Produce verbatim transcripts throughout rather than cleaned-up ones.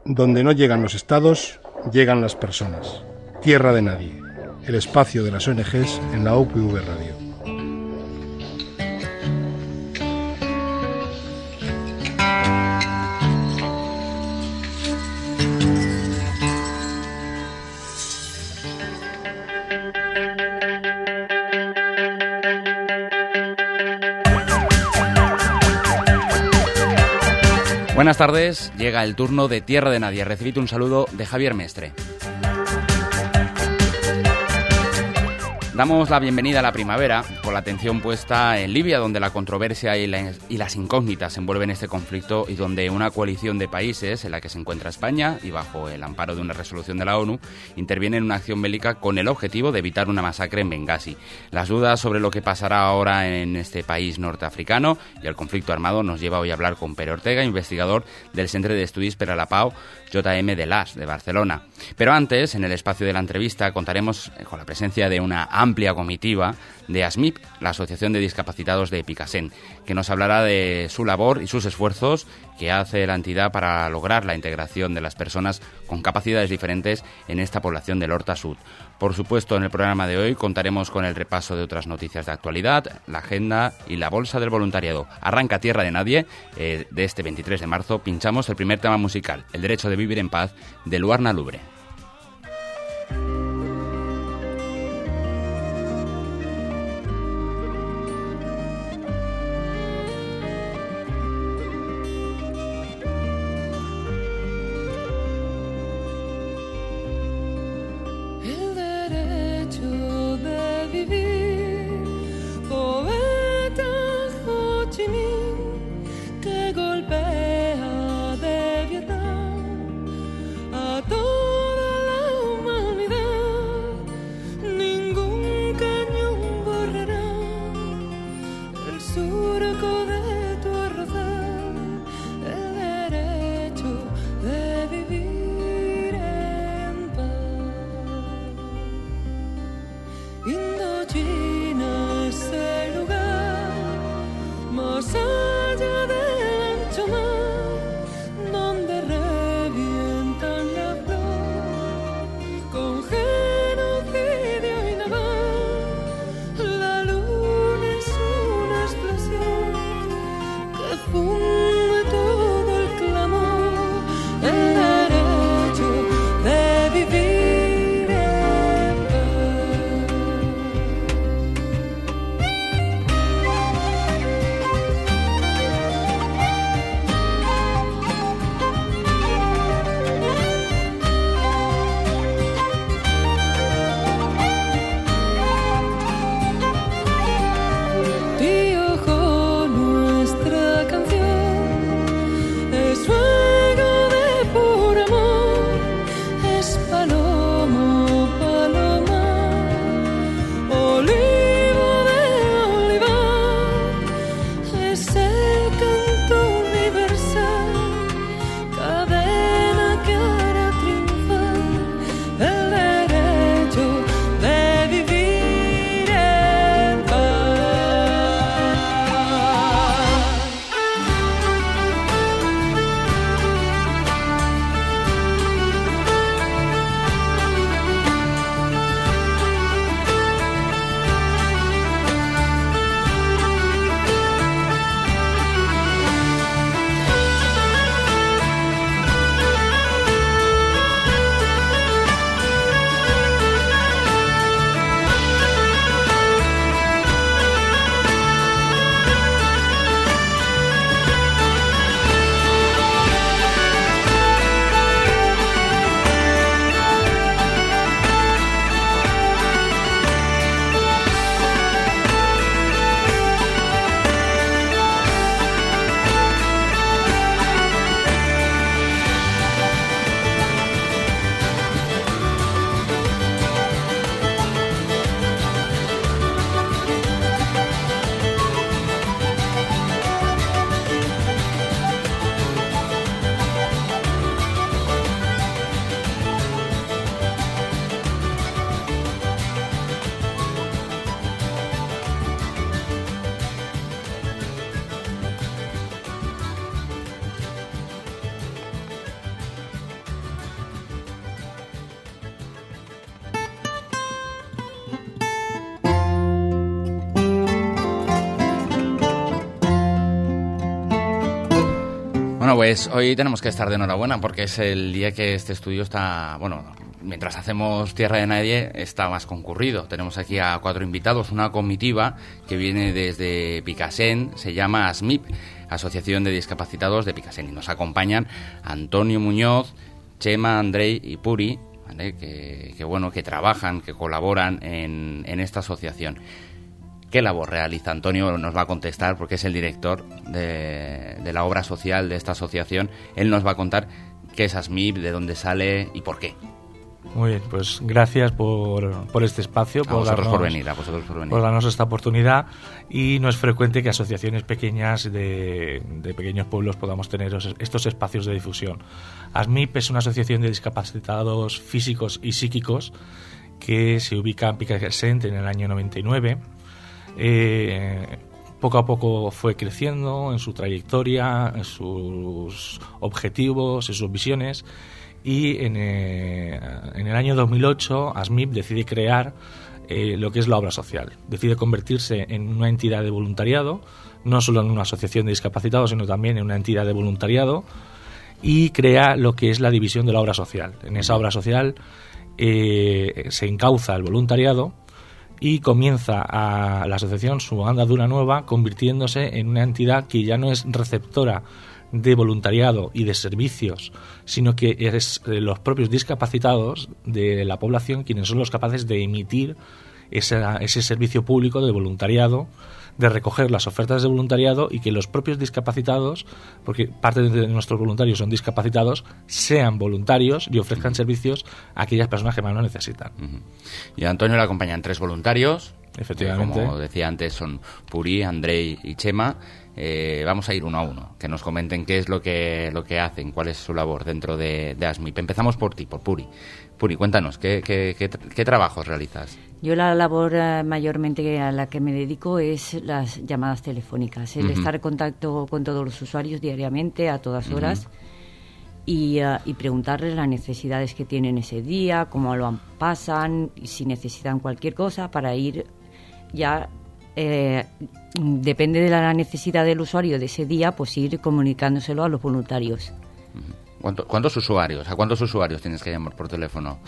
Donde no llegan los estados, llegan las personas. Tierra de Nadie, el espacio de las O N Ges en la U P V Radio. Buenas tardes, llega el turno de Tierra de Nadie. Recibid un saludo de Javier Mestre. Damos la bienvenida a la primavera, con la atención puesta en Libia, donde la controversia y, la, y las incógnitas envuelven este conflicto y donde una coalición de países, en la que se encuentra España y bajo el amparo de una resolución de la ONU, interviene en una acción bélica con el objetivo de evitar una masacre en Bengasi. Las dudas sobre lo que pasará ahora en este país norteafricano y el conflicto armado nos lleva hoy a hablar con Pere Ortega, investigador del Centre d'Estudis per a la Pau J M de Las, de Barcelona. Pero antes, en el espacio de la entrevista, contaremos con la presencia de una amplia comitiva de ASMIP, la Asociación de Discapacitados de Picasen, que nos hablará de su labor y sus esfuerzos que hace la entidad para lograr la integración de las personas con capacidades diferentes en esta población del Horta Sud. Por supuesto, en el programa de hoy contaremos con el repaso de otras noticias de actualidad, la agenda y la bolsa del voluntariado. Arranca Tierra de Nadie, eh, de este veintitrés de marzo, pinchamos el primer tema musical, El derecho de vivir en paz, de Luarna Lubre. So Bueno, pues hoy tenemos que estar de enhorabuena porque es el día que este estudio está, bueno, mientras hacemos Tierra de Nadie, está más concurrido. Tenemos aquí a cuatro invitados, una comitiva que viene desde Picassent, se llama ASMIP, Asociación de Discapacitados de Picassent, y nos acompañan Antonio Muñoz, Chema, Andrei y Puri, ¿vale? que, que, bueno, que trabajan, que colaboran en, en esta asociación. ¿Qué labor realiza? Antonio nos va a contestar porque es el director de, de la obra social de esta asociación. Él nos va a contar qué es ASMIP, de dónde sale y por qué. Muy bien, pues gracias por, por este espacio. A por vosotros darnos, por venir, a vosotros por venir. Por darnos esta oportunidad. Y no es frecuente que asociaciones pequeñas de, de pequeños pueblos podamos tener estos espacios de difusión. ASMIP es una asociación de discapacitados físicos y psíquicos que se ubica en Picassent en el año noventa y nueve. Eh, poco a poco fue creciendo en su trayectoria, en sus objetivos, en sus visiones, y en, eh, en el año dos mil ocho ASMIP decide crear eh, lo que es la obra social. Decide convertirse en una entidad de voluntariado, no solo en una asociación de discapacitados, sino también en una entidad de voluntariado, y crea lo que es la división de la obra social. En esa obra social eh, se encauza el voluntariado y comienza a la asociación su andadura nueva, convirtiéndose en una entidad que ya no es receptora de voluntariado y de servicios, sino que es los propios discapacitados de la población quienes son los capaces de emitir esa, ese servicio público de voluntariado, de recoger las ofertas de voluntariado y que los propios discapacitados, porque parte de nuestros voluntarios son discapacitados, sean voluntarios y ofrezcan servicios a aquellas personas que más lo necesitan. Uh-huh. Y a Antonio le acompañan tres voluntarios. Efectivamente. Eh, como decía antes, son Puri, Andrei y Chema. Eh, vamos a ir uno a uno, que nos comenten qué es lo que lo que hacen, cuál es su labor dentro de, de ASMIP. Empezamos por ti, por Puri. Puri, cuéntanos, ¿qué, qué, qué, qué trabajos realizas? Yo la labor uh, mayormente a la que me dedico es las llamadas telefónicas, el uh-huh. estar en contacto con todos los usuarios diariamente, a todas horas, uh-huh. y, uh, y preguntarles las necesidades que tienen ese día, cómo lo pasan, y si necesitan cualquier cosa para ir ya... Eh, depende de la necesidad del usuario de ese día, pues ir comunicándoselo a los voluntarios. ¿Cuánto, ¿Cuántos usuarios? ¿A cuántos usuarios tienes que llamar por teléfono?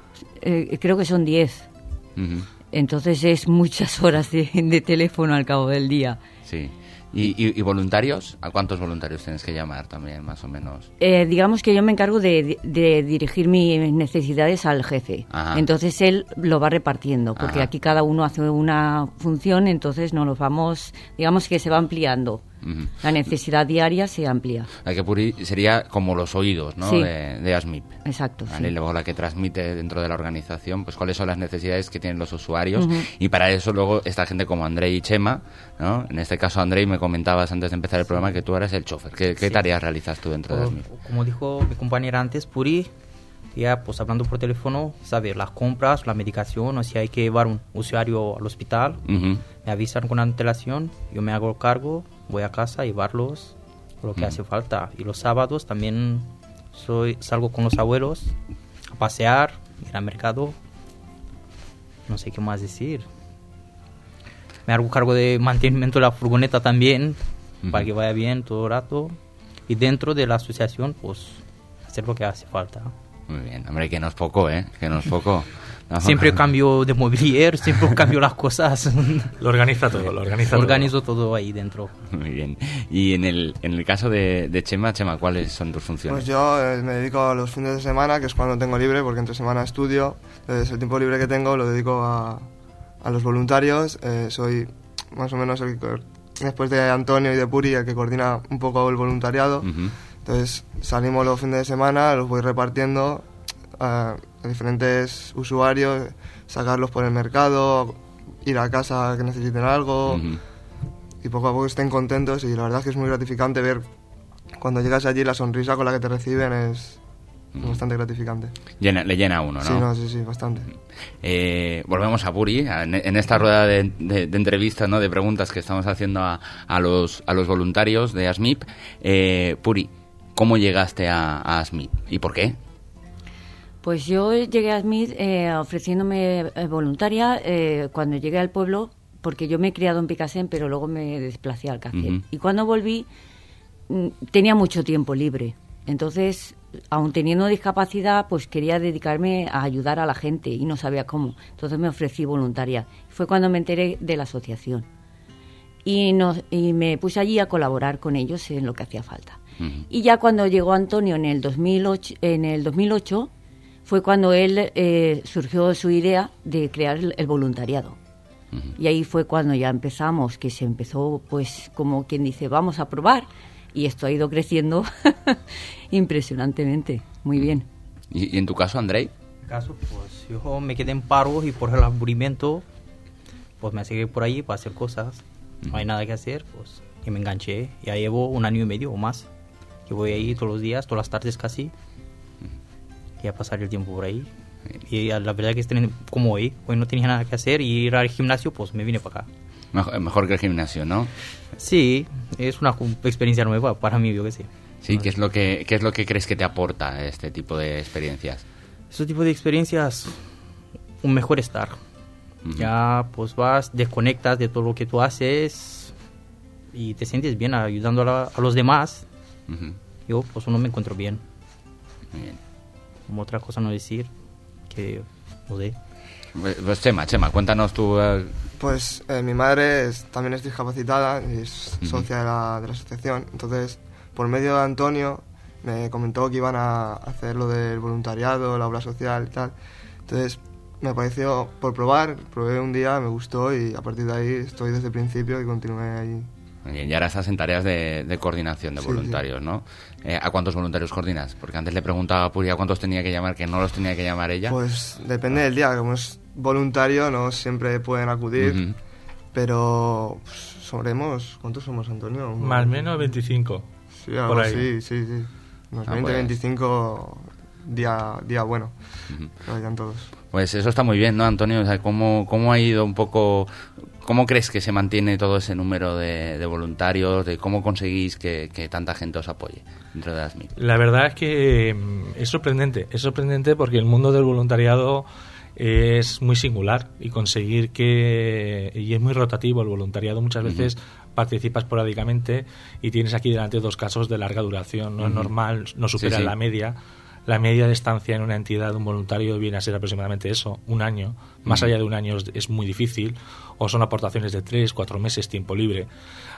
Eh, creo que son diez. Uh-huh. Entonces es muchas horas de, de teléfono al cabo del día. Sí. ¿Y, y, y voluntarios? ¿A cuántos voluntarios tienes que llamar también, más o menos? Eh, digamos que yo me encargo de, de, de dirigir mis necesidades al jefe. Ajá. Entonces él lo va repartiendo, porque Ajá. aquí cada uno hace una función, entonces nos los vamos, digamos que se va ampliando. Uh-huh. La necesidad diaria se amplía. La que Puri sería como los oídos, ¿no? Sí. De, de ASMIP. Exacto. ¿Vale? Sí. Y luego la que transmite dentro de la organización, pues cuáles son las necesidades que tienen los usuarios. Uh-huh. Y para eso luego esta gente como Andrei y Chema, ¿no? En este caso, Andrei, me comentabas antes de empezar el programa que tú eres el chofer. ¿Qué, qué sí. tareas realizas tú dentro como, de ASMIP? Como dijo mi compañera antes, Puri, ya pues hablando por teléfono, saber las compras, la medicación, o si hay que llevar un usuario al hospital, uh-huh. me avisan con antelación, yo me hago cargo, voy a casa a llevarlos lo que uh-huh. hace falta. Y los sábados también soy salgo con los abuelos a pasear, ir al mercado, no sé qué más decir. Me hago cargo de mantenimiento de la furgoneta también, uh-huh. para que vaya bien todo el rato. Y dentro de la asociación, pues, hacer lo que hace falta. Muy bien, hombre, que no es poco, ¿eh? Que no es poco. No, siempre cambio de mobilier, siempre cambio las cosas. Lo organiza todo, lo organiza Organizo todo. todo ahí dentro. Muy bien. Y en el en el caso de, de Chema, Chema, ¿cuáles son tus funciones? Pues yo eh, me dedico a los fines de semana, que es cuando tengo libre, porque entre semana estudio. Entonces el tiempo libre que tengo lo dedico a, a los voluntarios. Eh, soy más o menos el que, después de Antonio y de Puri, el que coordina un poco el voluntariado. Uh-huh. Entonces salimos los fines de semana, los voy repartiendo a diferentes usuarios, sacarlos por el mercado, ir a casa que necesiten algo, uh-huh. y poco a poco estén contentos. Y la verdad es que es muy gratificante ver cuando llegas allí la sonrisa con la que te reciben, es uh-huh. bastante gratificante. Llena, le llena a uno, ¿no? Sí, no, sí, sí, bastante. Eh, volvemos a Puri, en, en esta rueda de, de, de entrevistas, ¿no? De preguntas que estamos haciendo a, a, los, a los voluntarios de ASMIP. Eh, Puri, ¿cómo llegaste a, a ASMIP y por qué? Pues yo llegué a ASMIP eh, ofreciéndome eh, voluntaria eh, cuando llegué al pueblo, porque yo me he criado en Picassent, pero luego me desplacé al Alcácer. Uh-huh. Y cuando volví, tenía mucho tiempo libre. Entonces, aun teniendo discapacidad, pues quería dedicarme a ayudar a la gente y no sabía cómo. Entonces me ofrecí voluntaria. Fue cuando me enteré de la asociación. Y, nos, y me puse allí a colaborar con ellos en lo que hacía falta. Uh-huh. Y ya cuando llegó Antonio en el dos mil ocho, en el dos mil ocho fue cuando él eh, surgió su idea de crear el, el voluntariado. Uh-huh. Y ahí fue cuando ya empezamos, que se empezó, pues, como quien dice, vamos a probar. Y esto ha ido creciendo impresionantemente. Muy bien. ¿Y, y en tu caso, Andrei? En mi caso, pues yo me quedé en paro y por el aburrimiento, pues me seguí por ahí para hacer cosas. Uh-huh. No hay nada que hacer, pues, y me enganché. Ya llevo un año y medio o más que voy ahí todos los días, todas las tardes casi. Uh-huh. Y a pasar el tiempo por ahí. Y la verdad que es como hoy, hoy no tenía nada que hacer y ir al gimnasio, pues me vine para acá. Mejor, mejor que el gimnasio, ¿no? Sí, es una experiencia nueva para mí, yo que sé. Sí, ¿qué es lo que, qué es lo que crees que te aporta este tipo de experiencias? Este tipo de experiencias, un mejor estar. Uh-huh. Ya pues vas, desconectas de todo lo que tú haces y te sientes bien ayudando a, la, a los demás. Uh-huh. Yo pues uno me encuentro bien. Muy bien. Como otra cosa no decir, que no sé. Pues Chema, Chema, cuéntanos tú. Uh... Pues eh, mi madre es, también es discapacitada y es uh-huh. socia de la, de la asociación. Entonces, por medio de Antonio, me comentó que iban a hacer lo del voluntariado, la obra social y tal. Entonces, me pareció, por probar, probé un día, me gustó y a partir de ahí estoy desde el principio y continué ahí. Bien, y ahora estás en tareas de, de coordinación de sí, voluntarios, sí. ¿no? Eh, ¿A cuántos voluntarios coordinas? Porque antes le preguntaba a Puri a cuántos tenía que llamar, que no los tenía que llamar ella. Pues depende del día, como es voluntario no siempre pueden acudir, uh-huh. pero pues, somos, ¿cuántos somos, Antonio? Un, Más o menos veinticinco. Sí, algo por ahí. Sí, sí, sí. Unos ah, veinte, pues. veinticinco día, día bueno, uh-huh. que vayan todos. Pues eso está muy bien, ¿no, Antonio? O sea, ¿cómo, cómo ha ido un poco... ¿Cómo crees que se mantiene todo ese número de, de voluntarios? De ¿Cómo conseguís que, que tanta gente os apoye dentro de las M I P? La verdad es que es sorprendente. Es sorprendente porque el mundo del voluntariado es muy singular y conseguir que... Y es muy rotativo el voluntariado. Muchas veces uh-huh. participas esporádicamente y tienes aquí delante dos casos de larga duración. No uh-huh. es normal, no supera sí, sí. la media. La media de estancia en una entidad de un voluntario viene a ser aproximadamente eso, un año. Más uh-huh. allá de un año es, es muy difícil, o son aportaciones de tres, cuatro meses, tiempo libre.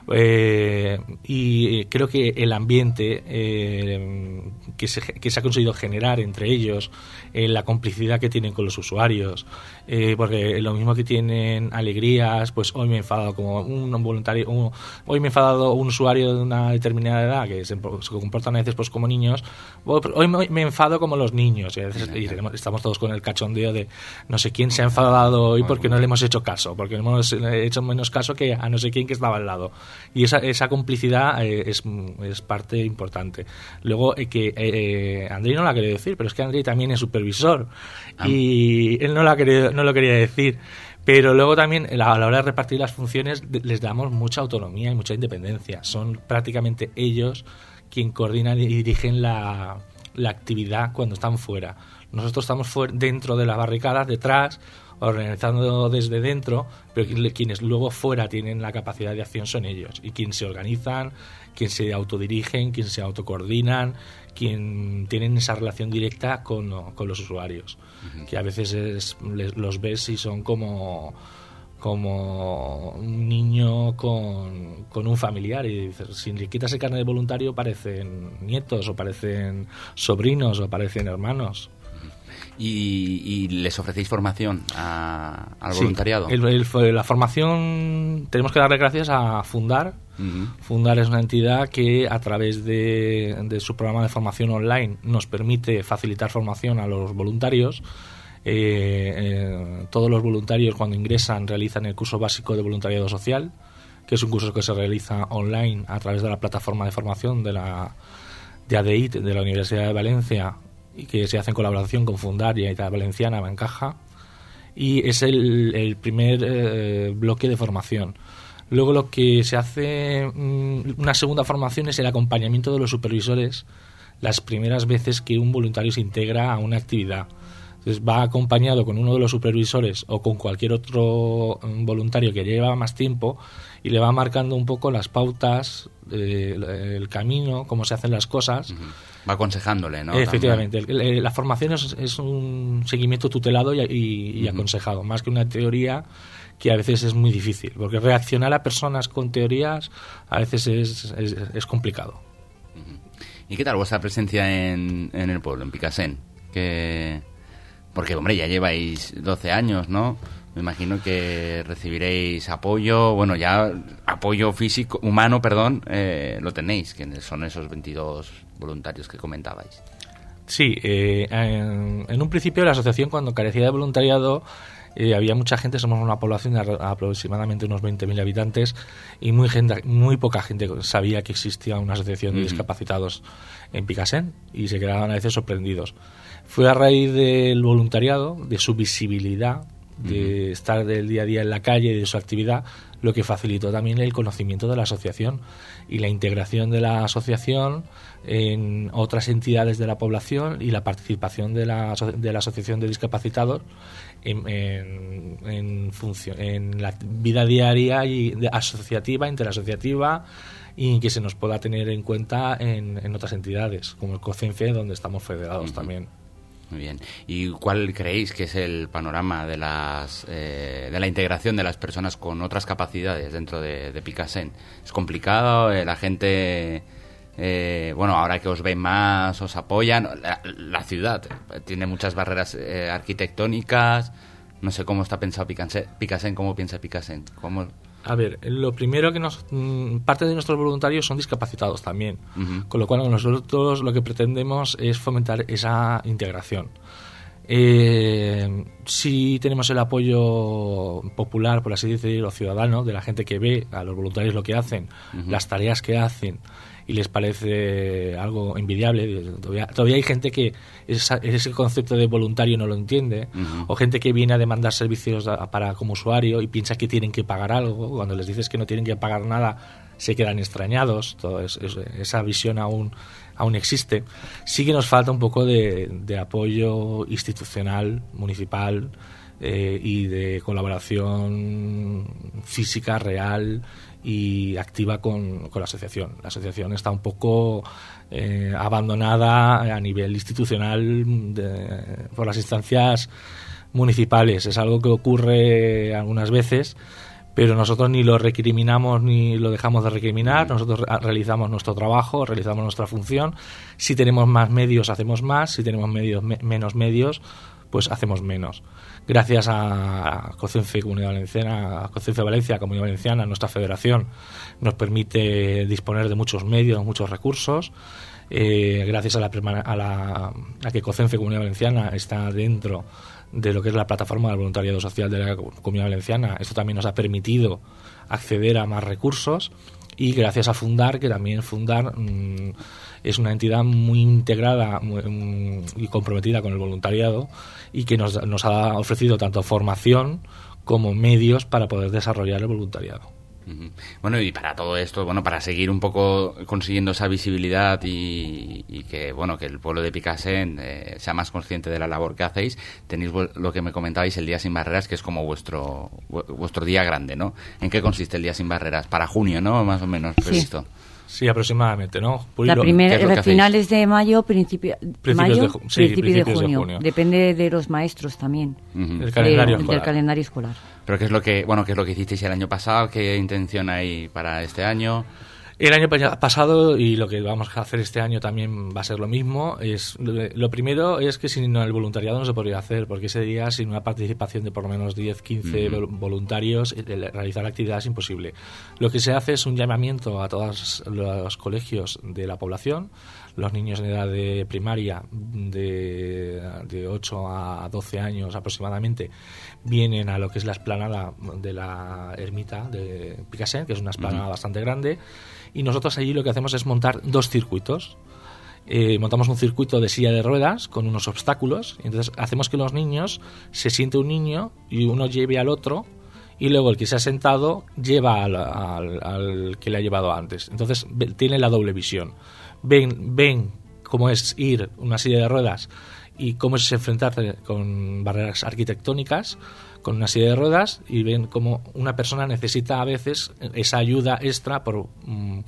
Eh, y creo que el ambiente eh, que, se, que se ha conseguido generar entre ellos, eh, la complicidad que tienen con los usuarios, eh, porque lo mismo que tienen alegrías, pues hoy me he enfadado como un voluntario, un, hoy me he enfadado un usuario de una determinada edad que se, se comportan a veces pues como niños, hoy me, me enfado como los niños y, a veces, y tenemos, estamos todos con el cachondeo de no sé quién se ha enfadado hoy porque no le hemos hecho caso, porque no hemos hecho menos caso que a no sé quién que estaba al lado. Y esa, esa complicidad eh, es, es parte importante. Luego, eh, que eh, Andrei no la quería decir, pero es que Andrei también es supervisor. Ah. Y él no, la quería, no lo quería decir. Pero luego también, a la hora de repartir las funciones, les damos mucha autonomía y mucha independencia. Son prácticamente ellos quien coordinan y dirigen la, la actividad cuando están fuera. Nosotros estamos fuera, dentro de las barricadas, detrás, organizando desde dentro, pero quienes luego fuera tienen la capacidad de acción son ellos, y quienes se organizan, quienes se autodirigen, quienes se autocoordinan, quienes tienen esa relación directa con, con los usuarios, uh-huh. que a veces es, les, los ves y son como como un niño con, con un familiar, y dices, si le quitas el carnet de voluntario parecen nietos o parecen sobrinos o parecen hermanos. ¿Y, y les ofrecéis formación a, al sí, voluntariado? El, el, la formación tenemos que darle gracias a Fundar. Uh-huh. Fundar es una entidad que a través de, de su programa de formación online nos permite facilitar formación a los voluntarios. Eh, eh, todos los voluntarios cuando ingresan realizan el curso básico de voluntariado social, que es un curso que se realiza online a través de la plataforma de formación de la de A D I T de la Universidad de Valencia, y que se hace en colaboración con Fundar y Aita Valenciana, Bancaja, y es el, el primer eh, bloque de formación. Luego lo que se hace, mmm, una segunda formación es el acompañamiento de los supervisores las primeras veces que un voluntario se integra a una actividad. Entonces va acompañado con uno de los supervisores o con cualquier otro voluntario que lleva más tiempo y le va marcando un poco las pautas, eh, el camino, cómo se hacen las cosas. Uh-huh. Va aconsejándole, ¿no? Efectivamente. El, la formación es, es un seguimiento tutelado y, y, y uh-huh. aconsejado, más que una teoría que a veces es muy difícil, porque reaccionar a personas con teorías a veces es, es, es complicado. Uh-huh. ¿Y qué tal vuestra presencia en, en el pueblo, en Picassent? Que... Porque, hombre, ya lleváis doce años, ¿no? Me imagino que recibiréis apoyo, bueno, ya apoyo físico, humano, perdón, eh, lo tenéis, que son esos veintidós voluntarios que comentabais. Sí, eh, en, en un principio la asociación, cuando carecía de voluntariado, eh, había mucha gente, somos una población de aproximadamente unos veinte mil habitantes y muy, gente, muy poca gente sabía que existía una asociación de uh-huh. discapacitados en Picassent y se quedaban a veces sorprendidos. Fue a raíz del voluntariado, de su visibilidad, de uh-huh. estar del día a día en la calle y de su actividad, lo que facilitó también el conocimiento de la asociación y la integración de la asociación en otras entidades de la población y la participación de la, de la asociación de discapacitados en, en, en, función, en la vida diaria y de asociativa, interasociativa, y que se nos pueda tener en cuenta en, en otras entidades, como el COCENFE, donde estamos federados uh-huh. también. Muy bien. ¿Y cuál creéis que es el panorama de las eh, de la integración de las personas con otras capacidades dentro de, de Picassent? ¿Es complicado? Eh, ¿La gente, eh, bueno, ahora que os ven más, os apoyan? La, la ciudad tiene muchas barreras eh, arquitectónicas. No sé cómo está pensado Picassent, Picassent ¿cómo piensa Picassent? ¿Cómo...? A ver, lo primero que nos... Parte de nuestros voluntarios son discapacitados también, uh-huh. con lo cual nosotros lo que pretendemos es fomentar esa integración. Eh, sí tenemos el apoyo popular, por así decirlo, ciudadano, de la gente que ve a los voluntarios lo que hacen, uh-huh. las tareas que hacen, y les parece algo envidiable. Todavía, todavía hay gente que esa, ese concepto de voluntario no lo entiende, uh-huh. o gente que viene a demandar servicios a, para como usuario y piensa que tienen que pagar algo. Cuando les dices que no tienen que pagar nada, se quedan extrañados. Todo es, es, esa visión aún, aún existe. Sí que nos falta un poco de, de apoyo institucional, municipal, eh, y de colaboración física, real y activa con, con la asociación. La asociación está un poco eh, abandonada a nivel institucional de, por las instancias municipales. Es algo que ocurre algunas veces, pero nosotros ni lo recriminamos ni lo dejamos de recriminar. Nosotros realizamos nuestro trabajo, realizamos nuestra función. Si tenemos más medios, hacemos más. Si tenemos medios me, menos medios, pues hacemos menos. Gracias a COCENFE Comunidad Valenciana, a COCENFE Valencia, Comunidad Valenciana, nuestra federación nos permite disponer de muchos medios, muchos recursos. Eh, gracias a la, a la a que COCENFE Comunidad Valenciana está dentro de lo que es la plataforma del voluntariado social de la Comunidad Valenciana, esto también nos ha permitido acceder a más recursos. Y gracias a Fundar, que también Fundar mmm, es una entidad muy integrada muy, muy, y comprometida con el voluntariado y que nos, nos ha ofrecido tanto formación como medios para poder desarrollar el voluntariado. Uh-huh. Bueno, y para todo esto, bueno, para seguir un poco consiguiendo esa visibilidad y, y que, bueno, que el pueblo de Picassent eh, sea más consciente de la labor que hacéis, tenéis lo que me comentabais, el Día Sin Barreras, que es como vuestro vuestro día grande, ¿no? ¿En qué consiste el Día Sin Barreras? Para junio, ¿no? Más o menos previsto. Sí. Sí, aproximadamente, ¿no? La primera, finales de mayo, principio, mayo, de, ju- sí, principios principios de, junio. de junio. Depende de los maestros también. Uh-huh. El calendario de, escolar. Del calendario escolar. Pero qué es lo que, bueno, qué es lo que hicisteis el año pasado, qué intención hay para este año. El año pasado, y lo que vamos a hacer este año también va a ser lo mismo, es lo primero es que sin el voluntariado no se podría hacer, porque ese día sin una participación de por lo menos diez, quince uh-huh. voluntarios, realizar la actividad es imposible. Lo que se hace es un llamamiento a todos los colegios de la población, los niños en edad de primaria de, de ocho a doce años aproximadamente vienen a lo que es la explanada de la ermita de Picassent, que es una explanada uh-huh. bastante grande, y nosotros allí lo que hacemos es montar dos circuitos. Eh, montamos un circuito de silla de ruedas con unos obstáculos, y entonces hacemos que los niños, se siente un niño y uno lleve al otro, y luego el que se ha sentado lleva al, al, al que le ha llevado antes. Entonces tiene la doble visión. Ven, ven cómo es ir una silla de ruedas y cómo es enfrentarse con barreras arquitectónicas, con una silla de ruedas, y ven cómo una persona necesita a veces esa ayuda extra por... Mm,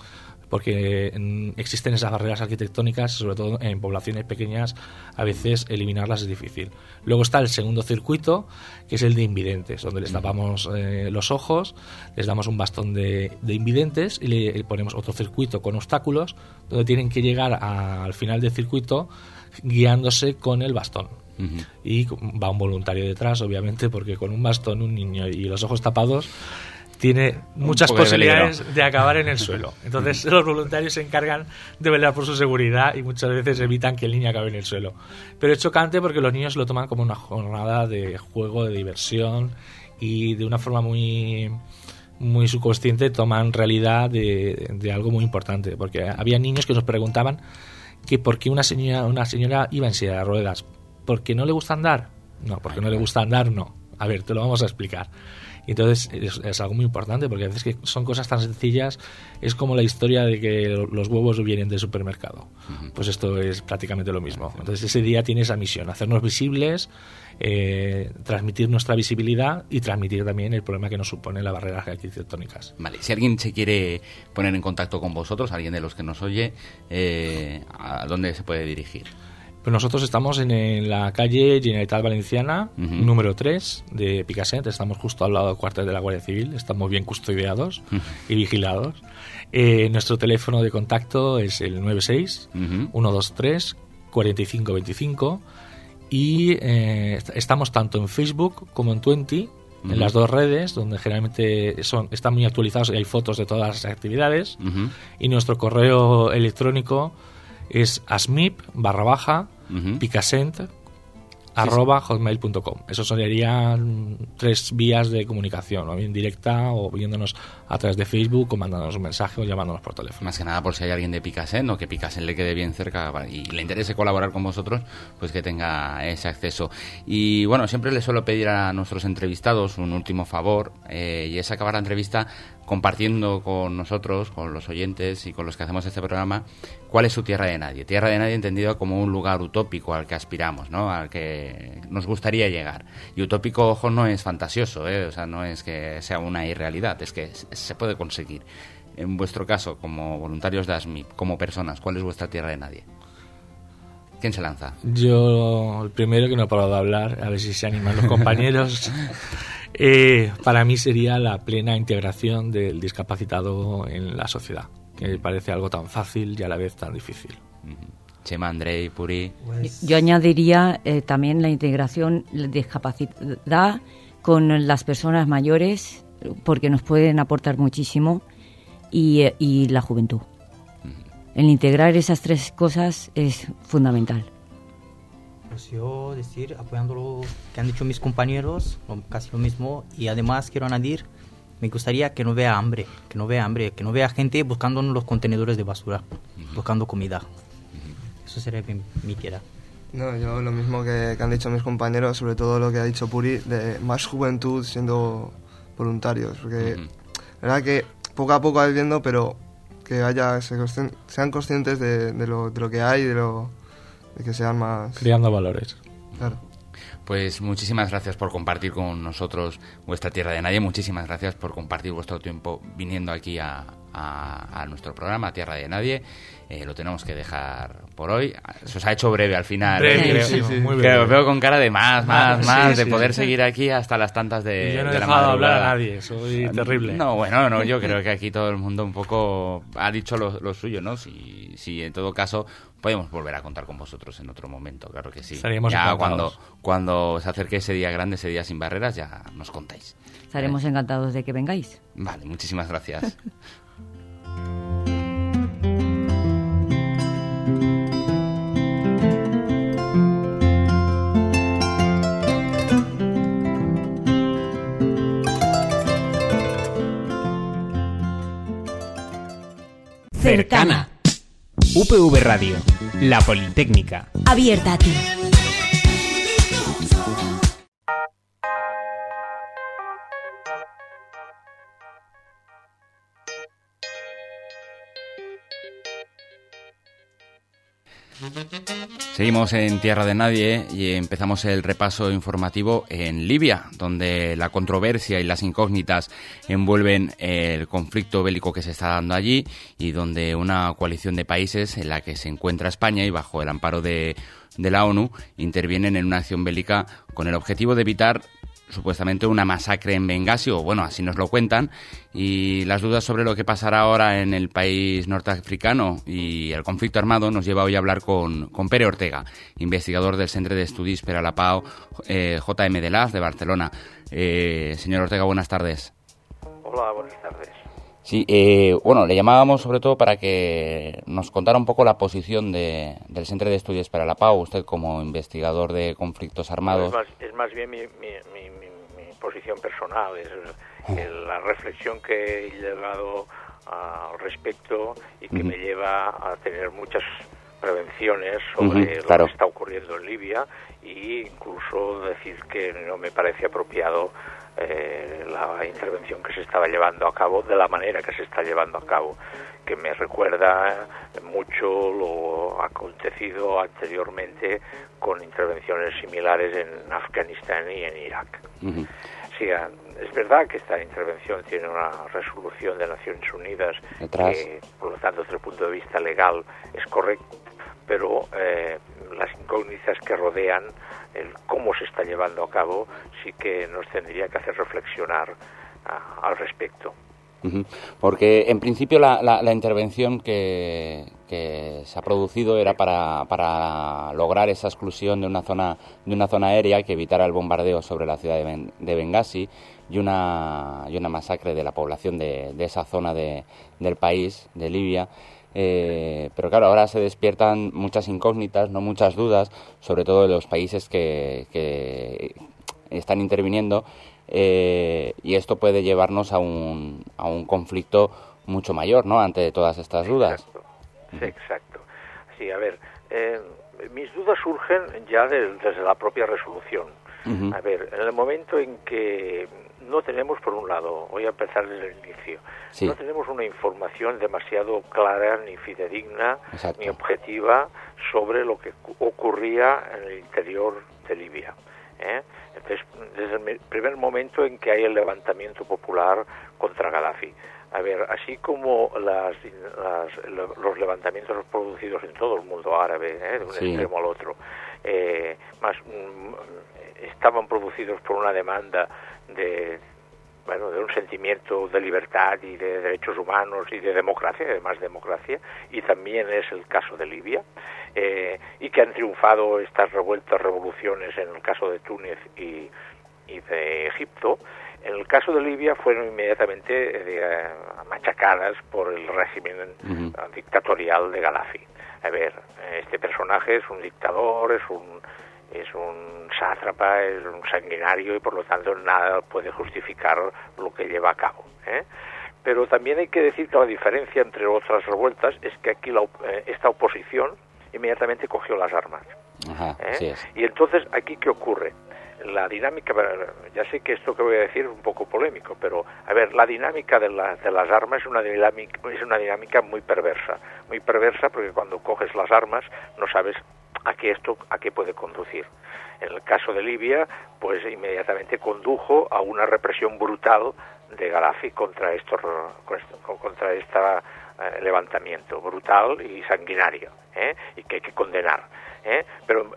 porque existen esas barreras arquitectónicas, sobre todo en poblaciones pequeñas, a veces eliminarlas es difícil. Luego está el segundo circuito, que es el de invidentes, donde les tapamos eh, los ojos, les damos un bastón de, de invidentes y le, le ponemos otro circuito con obstáculos, donde tienen que llegar a, al final del circuito guiándose con el bastón. Uh-huh. Y va un voluntario detrás, obviamente, porque con un bastón, un niño y los ojos tapados, tiene muchas posibilidades de, de acabar en el suelo. Entonces los voluntarios se encargan de velar por su seguridad y muchas veces evitan que el niño acabe en el suelo. Pero es chocante porque los niños lo toman como una jornada de juego, de diversión, y de una forma muy muy subconsciente toman realidad de, de algo muy importante. Porque había niños que nos preguntaban que por qué una señora, una señora iba en silla de ruedas. ¿Porque no le gusta andar? No, porque no le gusta andar, no. A ver, te lo vamos a explicar. Y entonces es, es algo muy importante, porque a veces que son cosas tan sencillas, es como la historia de que los huevos vienen del supermercado. Uh-huh. Pues esto es prácticamente lo mismo. Entonces ese día tiene esa misión, hacernos visibles, eh, transmitir nuestra visibilidad y transmitir también el problema que nos supone las barreras arquitectónicas. Vale, si alguien se quiere poner en contacto con vosotros, alguien de los que nos oye, eh, ¿a dónde se puede dirigir? Pues nosotros estamos en, en la calle Generalitat Valenciana, uh-huh. número tres de Picassent. Estamos justo al lado del cuartel de la Guardia Civil. Estamos bien custodiados uh-huh. y vigilados. Eh, nuestro teléfono de contacto es el nueve seis, uno dos tres, cuatro cinco dos cinco y eh, estamos tanto en Facebook como en Twenty, uh-huh. en las dos redes, donde generalmente son están muy actualizados y hay fotos de todas las actividades. Uh-huh. Y nuestro correo electrónico es asmip barra baja uh-huh. picassent arroba hotmail punto com. Eso serían tres vías de comunicación, o bien directa, o viéndonos a través de Facebook, o mandándonos un mensaje, o llamándonos por teléfono. Más que nada por si hay alguien de Picassent, o que Picassent le quede bien cerca y le interese colaborar con vosotros, pues que tenga ese acceso. Y bueno, siempre le suelo pedir a nuestros entrevistados un último favor, eh, y es acabar la entrevista compartiendo con nosotros, con los oyentes y con los que hacemos este programa, cuál es su tierra de nadie. Tierra de nadie entendido como un lugar utópico al que aspiramos, ¿no? Al que nos gustaría llegar. Y utópico, ojo, no es fantasioso, ¿eh? O sea, no es que sea una irrealidad, es que se puede conseguir. En vuestro caso, como voluntarios de ASMIP, como personas, ¿cuál es vuestra tierra de nadie? ¿Quién se lanza? Yo, el primero, que no he parado de hablar, a ver si se animan los compañeros. Eh, para mí sería la plena integración del discapacitado en la sociedad, que me parece algo tan fácil y a la vez tan difícil. Chema, Andrei, Puri. Pues... Yo añadiría eh, también la integración de discapacidad con las personas mayores, porque nos pueden aportar muchísimo, y, eh, y la juventud. Uh-huh. El integrar esas tres cosas es fundamental. Pues yo decir, apoyando lo que han dicho mis compañeros, casi lo mismo, y además quiero añadir, me gustaría que no vea hambre, que no vea hambre, que no vea gente buscando en los contenedores de basura, uh-huh. buscando comida. Uh-huh. Eso sería mi, mi tierra. No, yo lo mismo que, que han dicho mis compañeros, sobre todo lo que ha dicho Puri, de más juventud siendo voluntarios, porque uh-huh. la verdad que poco a poco vais viendo, pero que haya se conscien, sean conscientes de, de, lo, de lo que hay, de lo de que sean más... Creando valores. Claro. Pues muchísimas gracias por compartir con nosotros vuestra tierra de nadie, muchísimas gracias por compartir vuestro tiempo viniendo aquí a, a, a nuestro programa Tierra de Nadie. Eh, lo tenemos que dejar por hoy. Se os ha hecho breve al final. Breve, creo, sí, sí, muy breve. Creo, veo con cara de más, más, ah, más, sí, de sí, poder sí. seguir aquí hasta las tantas de, y yo no he de la dejado de madrugada. hablar a nadie, soy terrible. No, bueno, no, yo creo que aquí todo el mundo un poco ha dicho lo, lo suyo, ¿no? Si, si en todo caso podemos volver a contar con vosotros en otro momento, claro que sí. Estaríamos ya encantados. cuando, cuando se acerque ese día grande, ese día sin barreras, ya nos contáis. Estaremos ¿Eh? encantados de que vengáis. Vale, muchísimas gracias. Cercana. U P V Radio, la Politécnica. Abierta a ti. Seguimos en Tierra de Nadie y empezamos el repaso informativo en Libia, donde la controversia y las incógnitas envuelven el conflicto bélico que se está dando allí y donde una coalición de países en la que se encuentra España y bajo el amparo de, de la ONU intervienen en una acción bélica con el objetivo de evitar supuestamente una masacre en Bengasi, o bueno, así nos lo cuentan, y las dudas sobre lo que pasará ahora en el país norteafricano y el conflicto armado nos lleva hoy a hablar con, con Pere Ortega, investigador del Centre d'Estudis per a la Pau eh, J M de Las de Barcelona. Eh, señor Ortega, buenas tardes. Hola, buenas tardes. Sí, eh, bueno, le llamábamos sobre todo para que nos contara un poco la posición de, del Centre d'Estudis per a la Pau, usted como investigador de conflictos armados. Es más, es más bien mi, mi, mi, mi, mi posición personal, es el, la reflexión que he llevado al respecto y que uh-huh. me lleva a tener muchas prevenciones sobre uh-huh, claro. lo que está ocurriendo en Libia e incluso decir que no me parece apropiado Eh, la intervención que se estaba llevando a cabo de la manera que se está llevando a cabo, que me recuerda mucho lo acontecido anteriormente con intervenciones similares en Afganistán y en Irak. Uh-huh. Sí, es verdad que esta intervención tiene una resolución de Naciones Unidas Detrás. que, por lo tanto, desde el punto de vista legal es correcto, pero eh, las incógnitas que rodean el cómo se está llevando a cabo sí que nos tendría que hacer reflexionar uh, al respecto. Uh-huh. Porque en principio la, la, la intervención que, que se ha producido era para, para lograr esa exclusión de una zona de una zona aérea que evitara el bombardeo sobre la ciudad de, ben, de Bengasi y una y una masacre de la población de, de esa zona de, del país, de Libia. Eh, pero claro, ahora se despiertan muchas incógnitas, no muchas dudas, sobre todo de los países que, que están interviniendo, eh, y esto puede llevarnos a un, a un conflicto mucho mayor, ¿no?, ante todas estas dudas. Exacto, sí, exacto. Sí, a ver, eh, mis dudas surgen ya de, desde la propia resolución. Uh-huh. A ver, en el momento en que no tenemos, por un lado, voy a empezar desde el inicio, sí. no tenemos una información demasiado clara, ni fidedigna, Exacto. ni objetiva sobre lo que ocurría en el interior de Libia. ¿eh? Entonces, desde el primer momento en que hay el levantamiento popular contra Gaddafi. A ver, así como las, las, los levantamientos producidos en todo el mundo árabe, ¿eh? de un sí. extremo al otro, eh, más mm, estaban producidos por una demanda de bueno de un sentimiento de libertad y de derechos humanos y de democracia, además democracia, y también es el caso de Libia, eh, y que han triunfado estas revueltas, revoluciones en el caso de Túnez y, y de Egipto. En el caso de Libia fueron inmediatamente eh, machacadas por el régimen uh-huh. dictatorial de Gaddafi. A ver, este personaje es un dictador, es un es un sátrapa, es un sanguinario y por lo tanto nada puede justificar lo que lleva a cabo. ¿eh? Pero también hay que decir que la diferencia entre otras revueltas es que aquí la, eh, esta oposición inmediatamente cogió las armas. Ajá, ¿eh? así es. Y entonces aquí ¿qué ocurre? La dinámica, ya sé que esto que voy a decir es un poco polémico, pero a ver, la dinámica de, la, de las armas es una dinámica es una dinámica muy perversa, muy perversa porque cuando coges las armas no sabes a qué esto a qué puede conducir. En el caso de Libia, pues inmediatamente condujo a una represión brutal de Gaddafi contra estos contra este eh, levantamiento brutal y sanguinario, ¿eh? y que hay que condenar, ¿eh? pero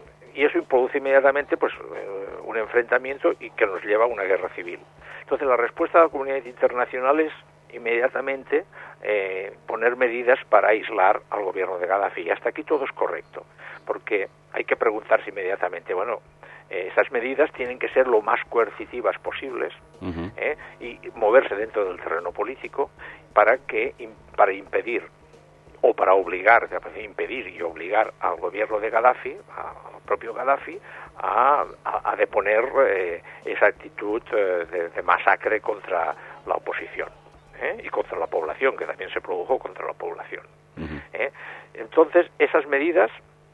y eso produce inmediatamente pues un enfrentamiento y que nos lleva a una guerra civil. Entonces la respuesta de la comunidad internacional es inmediatamente eh, poner medidas para aislar al gobierno de Gaddafi. Y hasta aquí todo es correcto, porque hay que preguntarse inmediatamente, bueno, eh, esas medidas tienen que ser lo más coercitivas posibles uh-huh. eh, y moverse dentro del terreno político para que para impedir o para obligar, impedir y obligar al gobierno de Gaddafi, al propio Gaddafi, a, a, a deponer eh, esa actitud eh, de, de masacre contra la oposición ¿eh? y contra la población, que también se produjo contra la población. Uh-huh. ¿eh? Entonces, esas medidas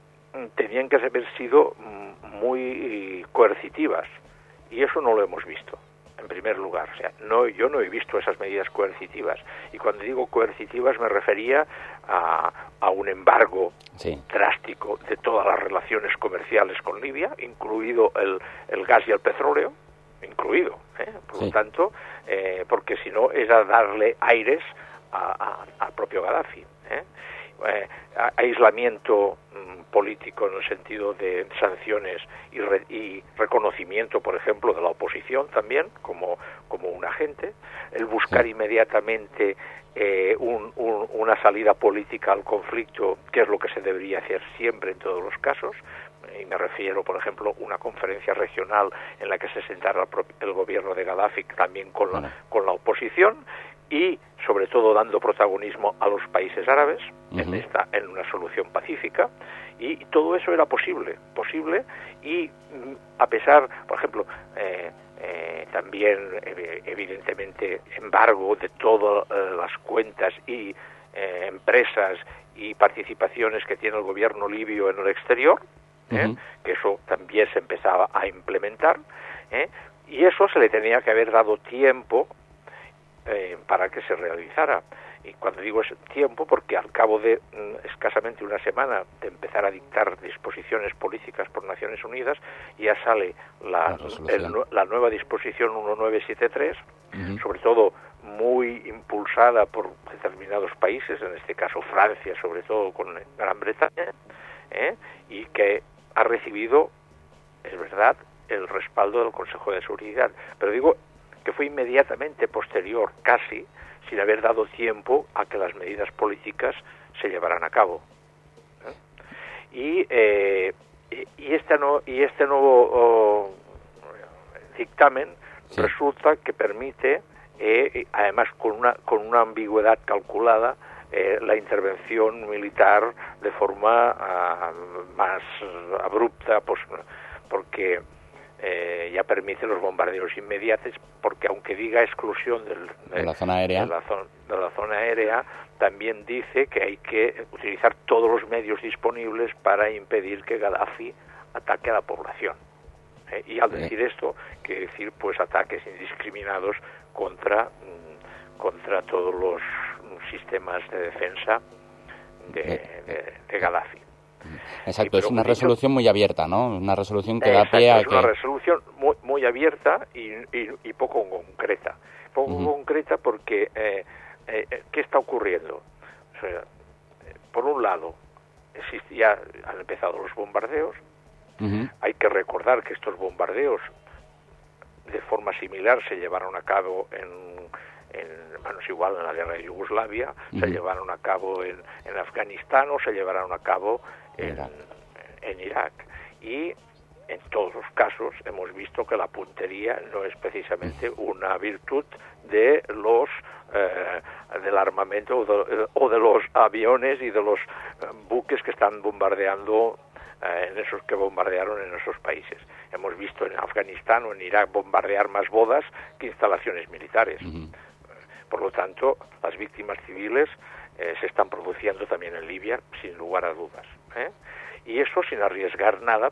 tenían que haber sido muy coercitivas, y eso no lo hemos visto. en primer lugar. O sea, no, yo no he visto esas medidas coercitivas. Y cuando digo coercitivas me refería a, a un embargo sí. drástico de todas las relaciones comerciales con Libia, incluido el, el gas y el petróleo, incluido. ¿eh? Por sí. lo tanto, eh, porque si no era darle aires a, a, al propio Gaddafi. ¿eh? Eh, aislamiento mm, político en el sentido de sanciones y, re, y reconocimiento, por ejemplo, de la oposición también como, como un agente, el buscar sí. inmediatamente eh, un, un, una salida política al conflicto, que es lo que se debería hacer siempre en todos los casos, y me refiero, por ejemplo, a una conferencia regional en la que se sentara el, propio, el gobierno de Gaddafi también con la, con la oposición, y sobre todo dando protagonismo a los países árabes uh-huh. en esta en una solución pacífica, y todo eso era posible posible y a pesar, por ejemplo, eh, eh, también eh, evidentemente embargo de todas eh, las cuentas y eh, empresas y participaciones que tiene el gobierno libio en el exterior, ¿eh? uh-huh. que eso también se empezaba a implementar, ¿eh? y eso se le tenía que haber dado tiempo Eh, para que se realizara. Y cuando digo ese tiempo, porque al cabo de mm, escasamente una semana de empezar a dictar disposiciones políticas por Naciones Unidas, ya sale la, la, el, la nueva disposición diecinueve setenta y tres, uh-huh. sobre todo muy impulsada por determinados países, en este caso Francia, sobre todo con Gran Bretaña, ¿eh? y que ha recibido, es verdad, el respaldo del Consejo de Seguridad. Pero digo que fue inmediatamente posterior, casi, sin haber dado tiempo a que las medidas políticas se llevaran a cabo. ¿Eh? Y, eh, y, este no, y este nuevo oh, dictamen sí. resulta que permite, eh, además con una, con una ambigüedad calculada, eh, la intervención militar de forma uh, más abrupta, pues, porque Eh, ya permite los bombardeos inmediatos, porque aunque diga exclusión del, de, la zona aérea. De, la zona, de la zona aérea, también dice que hay que utilizar todos los medios disponibles para impedir que Gaddafi ataque a la población. Eh, y al decir esto, quiere decir pues ataques indiscriminados contra, contra todos los sistemas de defensa de, de, de Gaddafi. Exacto, sí, es una resolución muy abierta, ¿no? Una resolución que Exacto, da pie a es una que... resolución muy, muy abierta y, y, y poco concreta. Poco uh-huh. concreta porque eh, eh, ¿qué está ocurriendo? O sea, eh, por un lado, existe, ya han empezado los bombardeos. Uh-huh. Hay que recordar que estos bombardeos de forma similar se llevaron a cabo en... en manos igual en la guerra de Yugoslavia, uh-huh. se llevaron a cabo en, en Afganistán o se llevaron a cabo en, en Irak. Y en todos los casos hemos visto que la puntería no es precisamente una virtud de los eh, del armamento o de, o de los aviones y de los eh, buques que están bombardeando eh, en esos que bombardearon en esos países. Hemos visto en Afganistán o en Irak bombardear más bodas que instalaciones militares. Uh-huh. Por lo tanto, las víctimas civiles eh, se están produciendo también en Libia, sin lugar a dudas. ¿eh? Y eso sin arriesgar nada,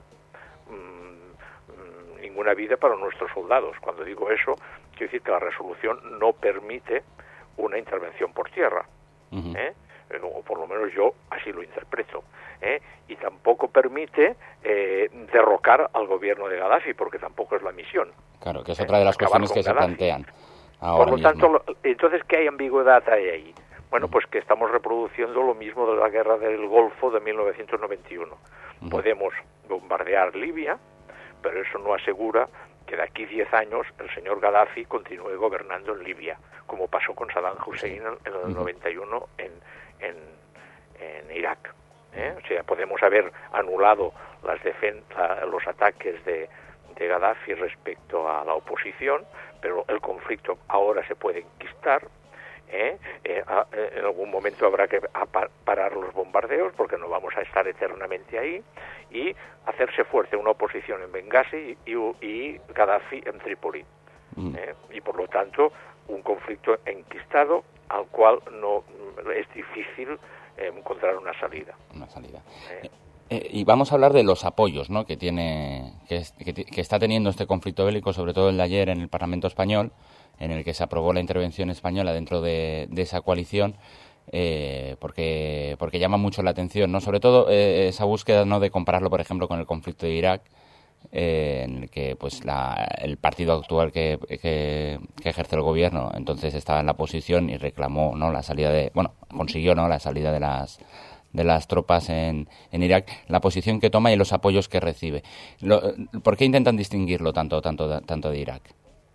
mmm, ninguna vida para nuestros soldados. Cuando digo eso, quiero decir que la resolución no permite una intervención por tierra. Uh-huh. ¿eh? O por lo menos yo así lo interpreto. ¿eh? Y tampoco permite eh, derrocar al gobierno de Gaddafi, porque tampoco es la misión. Claro, que es otra de las cuestiones que Gaddafi. se plantean. Ahora Por lo mismo. tanto, entonces, ¿qué hay ambigüedad hay ahí? Bueno, pues que estamos reproduciendo lo mismo de la guerra del Golfo de mil novecientos noventa y uno. Uh-huh. Podemos bombardear Libia, pero eso no asegura que de aquí diez años el señor Gaddafi continúe gobernando en Libia, como pasó con Saddam Hussein en el uh-huh. noventa y uno en, en, en Irak. ¿eh? O sea, podemos haber anulado las defen- la, los ataques de, de Gaddafi respecto a la oposición, pero el conflicto ahora se puede enquistar. ¿eh? Eh, a, en algún momento habrá que a, parar los bombardeos, porque no vamos a estar eternamente ahí, y hacerse fuerte una oposición en Benghazi y, y, y Gaddafi en Trípoli. Mm. ¿eh? Y por lo tanto, un conflicto enquistado al cual no es difícil eh, encontrar una salida. Una salida. ¿Eh? Eh, y vamos a hablar de los apoyos, ¿no?, que tiene, que, que, que está teniendo este conflicto bélico, sobre todo el de ayer en el Parlamento español, en el que se aprobó la intervención española dentro de, de esa coalición, eh, porque porque llama mucho la atención, ¿no? Sobre todo eh, esa búsqueda, ¿no?, de compararlo, por ejemplo, con el conflicto de Irak, eh, en el que pues la, el partido actual que, que, que ejerce el gobierno entonces estaba en la oposición y reclamó, ¿no?, la salida de, bueno, consiguió, ¿no?, la salida de las de las tropas en, en Irak, la posición que toma y los apoyos que recibe. Lo, ¿Por qué intentan distinguirlo tanto tanto tanto de Irak?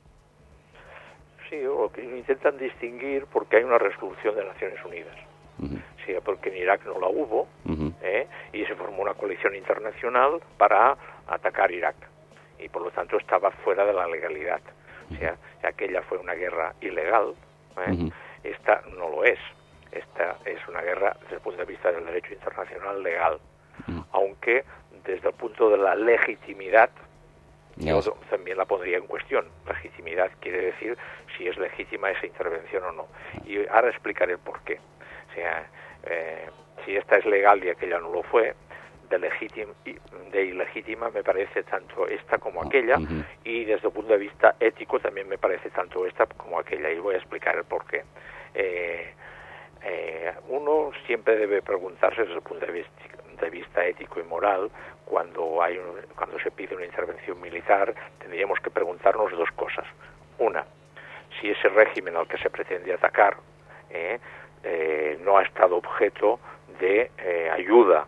Sí, o que intentan distinguir porque hay una resolución de Naciones Unidas. Uh-huh. Sí, porque en Irak no la hubo, uh-huh. ¿eh? y se formó una coalición internacional para atacar Irak. Y por lo tanto estaba fuera de la legalidad. Uh-huh. O sea, aquella fue una guerra ilegal, ¿eh? uh-huh. esta no lo es. Esta es una guerra desde el punto de vista del derecho internacional legal, uh-huh. aunque desde el punto de la legitimidad, yes. yo también la pondría en cuestión. Legitimidad quiere decir si es legítima esa intervención o no. Y ahora explicaré por qué. O sea, eh, si esta es legal y aquella no lo fue, de, legítim, de ilegítima me parece tanto esta como aquella, uh-huh. y desde el punto de vista ético también me parece tanto esta como aquella, y voy a explicar el por qué. Eh, Eh, uno siempre debe preguntarse desde el punto de vista, de vista ético y moral, cuando hay un, cuando se pide una intervención militar, tendríamos que preguntarnos dos cosas. Una, si ese régimen al que se pretende atacar eh, eh, no ha estado objeto de eh, ayuda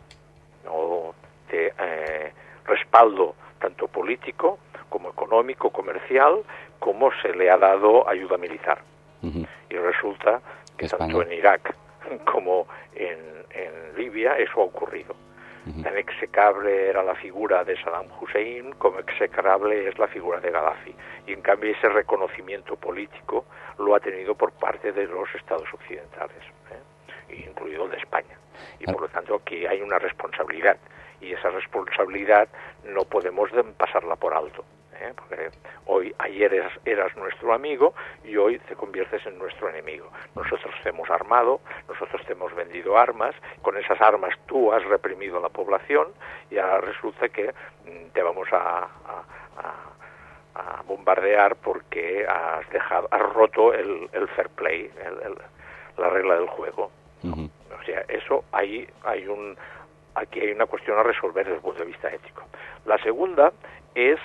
o de eh, respaldo tanto político como económico, comercial, como se le ha dado ayuda militar. Uh-huh. Y resulta que España, tanto en Irak como en, en Libia eso ha ocurrido. Uh-huh. Tan execrable era la figura de Saddam Hussein como execrable es la figura de Gaddafi. Y en cambio ese reconocimiento político lo ha tenido por parte de los estados occidentales, ¿eh? incluido el de España. Y por lo tanto aquí hay una responsabilidad. Y esa responsabilidad no podemos pasarla por alto. ¿Eh? Porque hoy, ayer eras, eras nuestro amigo y hoy te conviertes en nuestro enemigo. Nosotros te hemos armado, nosotros te hemos vendido armas, con esas armas tú has reprimido a la población y ahora resulta que mm, te vamos a, a, a, a bombardear porque has dejado, has roto el, el fair play, el, el, la regla del juego. Uh-huh. O sea, eso ahí hay un, aquí hay una cuestión a resolver desde el punto de vista ético. La segunda es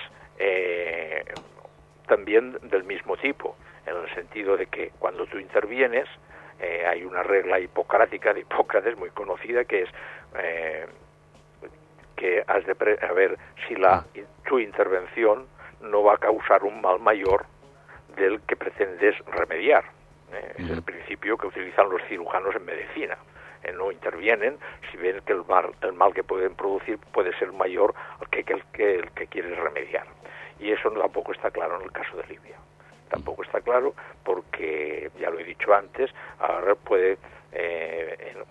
Eh, también del mismo tipo, en el sentido de que cuando tú intervienes eh, hay una regla hipocrática de Hipócrates muy conocida que es eh, que has de pre- a ver si la tu intervención no va a causar un mal mayor del que pretendes remediar. Eh, uh-huh. Es el principio que utilizan los cirujanos en medicina. Eh, no intervienen si ven que el mal, el mal que pueden producir puede ser mayor que, que, el, que el que quieres remediar. Y eso tampoco está claro en el caso de Libia. Tampoco está claro porque, ya lo he dicho antes, ahora puede eh, en,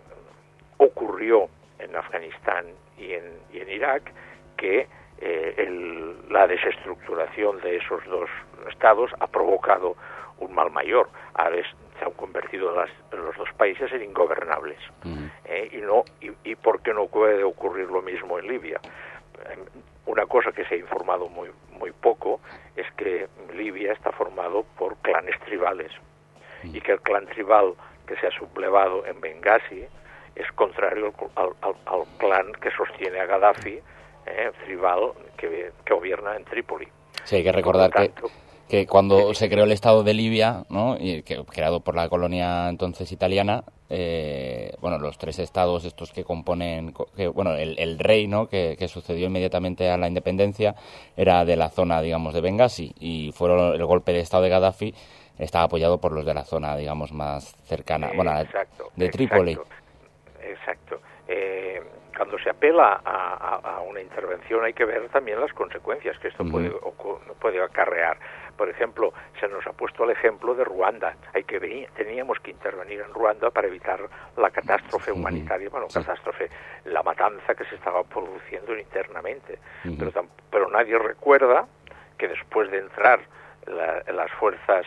ocurrió en Afganistán y en, y en Irak que eh, el, la desestructuración de esos dos estados ha provocado un mal mayor. Ahora es, se han convertido las, los dos países en ingobernables. Uh-huh. ¿eh? Y no y, y ¿por qué no puede ocurrir lo mismo en Libia? Una cosa que se ha informado muy muy poco es que Libia está formado por clanes tribales uh-huh. y que el clan tribal que se ha sublevado en Benghazi es contrario al, al, al clan que sostiene a Gaddafi, eh, tribal que, que gobierna en Trípoli. Sí, hay que recordar tanto, que... que cuando se creó el Estado de Libia, ¿no?, y que, creado por la colonia entonces italiana, eh, bueno, los tres estados estos que componen, que, bueno, el, el rey, ¿no?, que, que sucedió inmediatamente a la independencia, era de la zona, digamos, de Benghazi, y fueron el golpe de Estado de Gaddafi estaba apoyado por los de la zona, digamos, más cercana, eh, bueno, exacto, de Trípoli. Exacto, exacto. Eh, cuando se apela a, a, a una intervención hay que ver también las consecuencias que esto uh-huh. puede, puede acarrear. Por ejemplo, se nos ha puesto el ejemplo de Ruanda. Hay que venir, teníamos que intervenir en Ruanda para evitar la catástrofe uh-huh. humanitaria, bueno, sí. catástrofe, la matanza que se estaba produciendo internamente. Uh-huh. Pero, pero nadie recuerda que después de entrar la, las fuerzas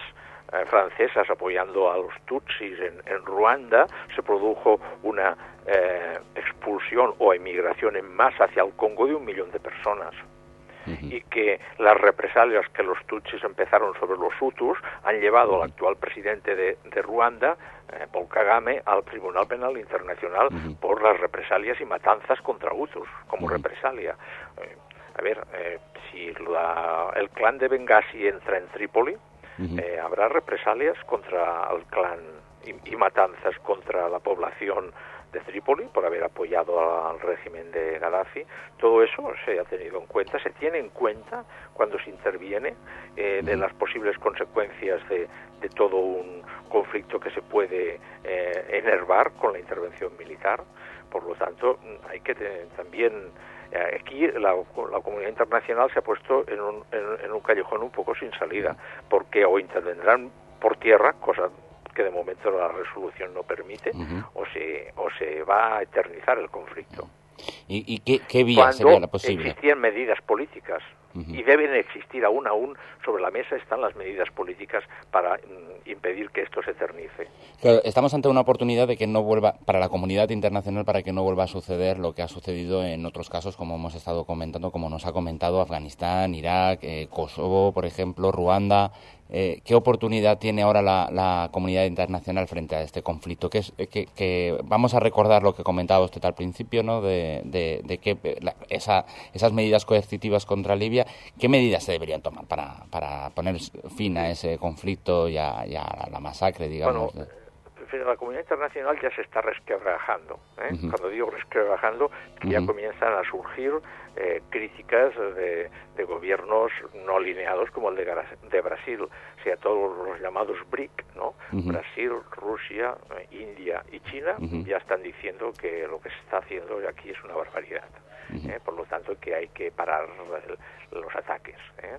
eh, francesas apoyando a los tutsis en, en Ruanda, se produjo una eh, expulsión o emigración en masa hacia el Congo de un millón de personas. Uh-huh. Y que las represalias que los tutsis empezaron sobre los hutus han llevado uh-huh. al actual presidente de, de Ruanda, eh, Paul Kagame, al Tribunal Penal Internacional uh-huh. por las represalias y matanzas contra hutus, como uh-huh. represalia. Eh, a ver, eh, si la, el clan de Benghazi entra en Trípoli, uh-huh. eh, habrá represalias contra el clan y, y matanzas contra la población de Trípoli por haber apoyado al régimen de Gaddafi. Todo eso se ha tenido en cuenta, se tiene en cuenta cuando se interviene eh, de las posibles consecuencias de, de todo un conflicto que se puede eh, enervar con la intervención militar. Por lo tanto, hay que tener también eh, aquí la, la comunidad internacional se ha puesto en un, en, en un callejón un poco sin salida, porque o intervendrán por tierra, cosa que de momento la resolución no permite, uh-huh. o se o se va a eternizar el conflicto. ¿Y, y qué, qué vía Cuando sería la posible? Existían medidas políticas, uh-huh. y deben existir aún aún sobre la mesa están las medidas políticas para mm, impedir que esto se eternice. Claro, estamos ante una oportunidad de que no vuelva, para la comunidad internacional, para que no vuelva a suceder lo que ha sucedido en otros casos, como hemos estado comentando, como nos ha comentado Afganistán, Irak, eh, Kosovo, por ejemplo, Ruanda. Eh, ¿Qué oportunidad tiene ahora la, la comunidad internacional frente a este conflicto? Que, es, que, que vamos a recordar lo que comentaba usted al principio, ¿no? De, de, de que la, esa, esas medidas coercitivas contra Libia, ¿qué medidas se deberían tomar para, para poner fin a ese conflicto y a, y a la masacre, digamos? Bueno, la comunidad internacional ya se está resquebrajando. ¿eh? Uh-huh. Cuando digo resquebrajando, ya uh-huh. comienzan a surgir eh, críticas de, de gobiernos no alineados como el de, de Brasil, o sea, todos los llamados B R I C, ¿no? Uh-huh. Brasil, Rusia, eh, India y China uh-huh. ya están diciendo que lo que se está haciendo aquí es una barbaridad. Uh-huh. ¿eh? Por lo tanto, que hay que parar el, los ataques. ¿eh?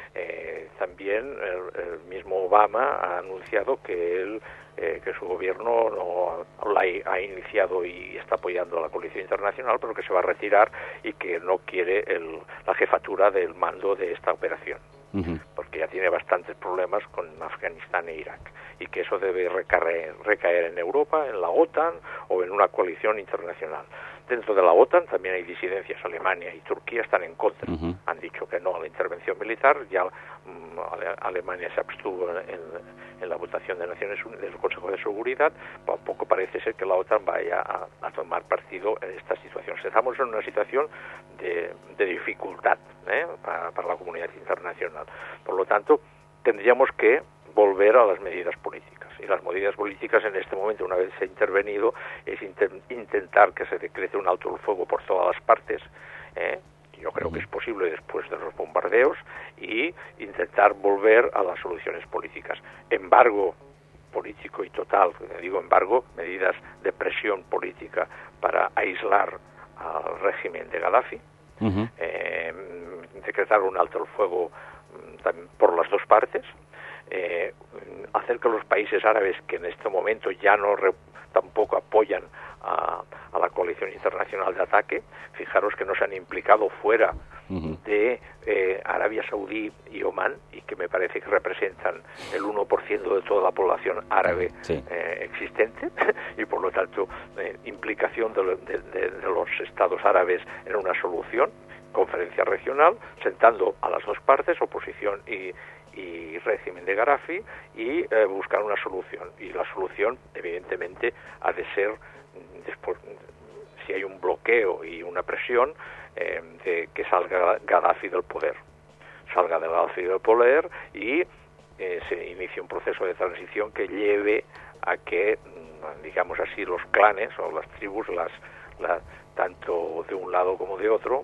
Eh, también el, el mismo Obama ha anunciado que él Eh, que su gobierno no la ha iniciado y está apoyando a la coalición internacional, pero que se va a retirar y que no quiere el, la jefatura del mando de esta operación, uh-huh. porque ya tiene bastantes problemas con Afganistán e Irak, y que eso debe recaer, recaer en Europa, en la OTAN o en una coalición internacional. Dentro de la OTAN también hay disidencias. Alemania y Turquía están en contra. Uh-huh. Han dicho que no a la intervención militar. Ya um, Alemania se abstuvo en, en, en la votación de Naciones Unidas, del Consejo de Seguridad. Tampoco parece ser que la OTAN vaya a, a tomar partido en esta situación. Estamos en una situación de, de dificultad ¿eh? para, para la comunidad internacional. Por lo tanto, tendríamos que volver a las medidas políticas. Y las medidas políticas en este momento, una vez se ha intervenido, es inter intentar que se decrete un alto el fuego por todas las partes. ¿eh? Yo creo que es posible después de los bombardeos, y intentar volver a las soluciones políticas. Embargo político y total, digo embargo, medidas de presión política para aislar al régimen de Gaddafi, uh-huh. eh, decretar un alto el fuego también por las dos partes, Eh, hacer que los países árabes, que en este momento ya no re, tampoco apoyan a, a la coalición internacional de ataque, fijaros que no se han implicado fuera uh-huh. de eh, Arabia Saudí y Omán, y que me parece que representan el uno por ciento de toda la población árabe sí. eh, existente, y por lo tanto eh, implicación de, de, de, de los estados árabes en una solución, conferencia regional, sentando a las dos partes, oposición y y régimen de Gaddafi, y eh, buscar una solución. Y la solución, evidentemente, ha de ser, después, si hay un bloqueo y una presión, eh, de que salga Gaddafi del poder. Salga de Gaddafi del poder y eh, se inicie un proceso de transición que lleve a que, digamos así, los clanes o las tribus, las, las tanto de un lado como de otro,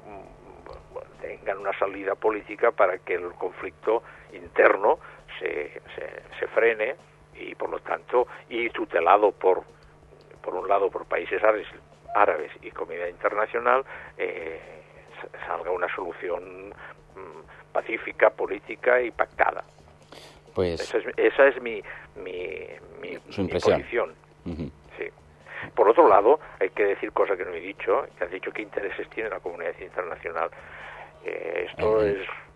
tengan una salida política para que el conflicto interno se, se, se frene, y por lo tanto, y tutelado por por un lado por países árabes, árabes y comunidad internacional, eh, salga una solución mm, pacífica, política y pactada. Pues esa es, esa es mi mi, mi, su mi posición. Uh-huh. Sí. Por otro lado, hay que decir cosa que no he dicho, que has dicho qué intereses tiene la comunidad internacional. Eh, esto uh-huh. es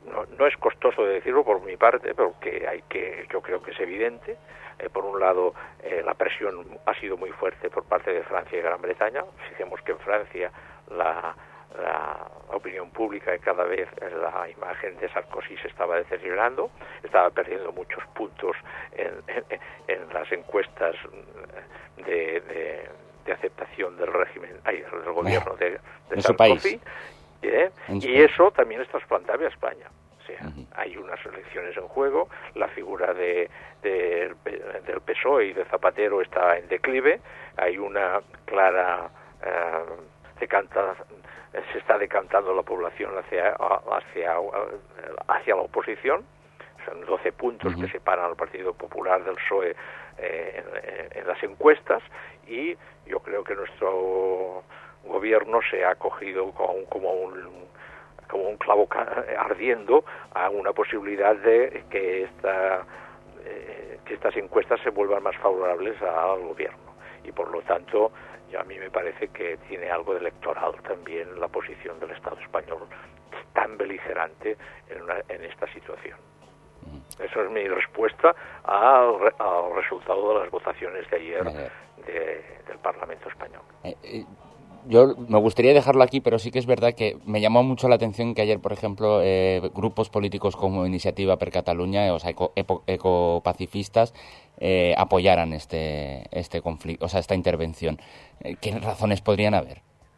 no, no es costoso de decirlo por mi parte, pero que hay que, yo creo que es evidente. Eh, por un lado, eh, la presión ha sido muy fuerte por parte de Francia y Gran Bretaña. Fijemos que en Francia la, la opinión pública, y cada vez la imagen de Sarkozy se estaba deteriorando, estaba perdiendo muchos puntos en, en, en las encuestas de, de, de aceptación del régimen, ay, del gobierno de, de Sarkozy, ¿eh? Y eso también es trasplantable a España. O sea, uh-huh. hay unas elecciones en juego, la figura de, de, del P S O E y de Zapatero está en declive, hay una clara eh, decanta, se está decantando la población hacia hacia hacia la oposición. Son doce puntos uh-huh. que separan al Partido Popular del P S O E eh, en, en las encuestas, y yo creo que nuestro gobierno se ha acogido con, como un como un clavo ardiendo a una posibilidad de que esta eh, que estas encuestas se vuelvan más favorables al gobierno, y por lo tanto yo, a mí me parece que tiene algo de electoral también la posición del Estado español tan beligerante en, una, en esta situación. Esa es mi respuesta al, al resultado de las votaciones de ayer de, del Parlamento español. Eh, eh. Yo me gustaría dejarlo aquí, pero sí que es verdad que me llamó mucho la atención que ayer, por ejemplo, eh, grupos políticos como Iniciativa per Catalunya, o sea, eco, eco, ecopacifistas, eh, apoyaran este este conflicto, o sea, esta intervención. ¿Qué razones podrían haber?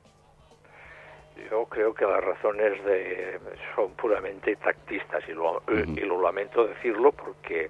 Yo creo que las razones de, son puramente tactistas, y lo, uh-huh. y lo lamento decirlo porque...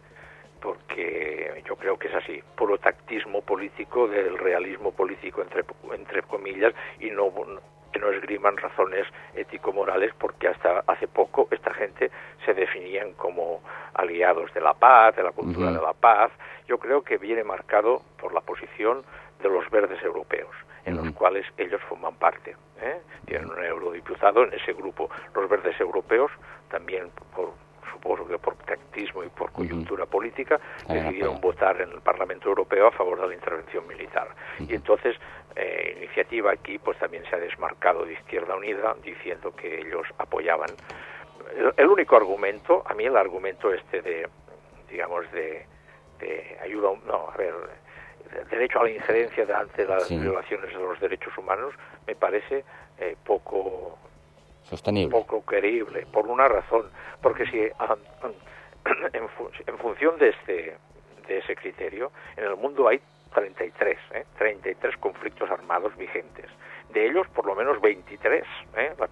porque yo creo que es así, puro tactismo político del realismo político, entre entre comillas, y no que no esgriman razones ético-morales, porque hasta hace poco esta gente se definían como aliados de la paz, de la cultura uh-huh. de la paz. Yo creo que viene marcado por la posición de los verdes europeos, en uh-huh. los cuales ellos forman parte, ¿eh? Tienen un eurodiputado en ese grupo. Los verdes europeos, también por supongo que por tactismo y por coyuntura uh-huh. política, decidieron uh-huh. votar en el Parlamento Europeo a favor de la intervención militar. Uh-huh. Y entonces, eh, Iniciativa aquí pues también se ha desmarcado de Izquierda Unida, diciendo que ellos apoyaban. El, el único argumento, a mí el argumento este de, digamos, de, de ayuda, no, a ver, derecho a la injerencia ante las sí. violaciones de los derechos humanos, me parece eh, poco... sostenible. Poco creíble, por una razón, porque si um, en, fu- en función de este de ese criterio, en el mundo hay treinta y tres, ¿eh? treinta y tres conflictos armados vigentes. De ellos, por lo menos veintitrés, ¿eh? la,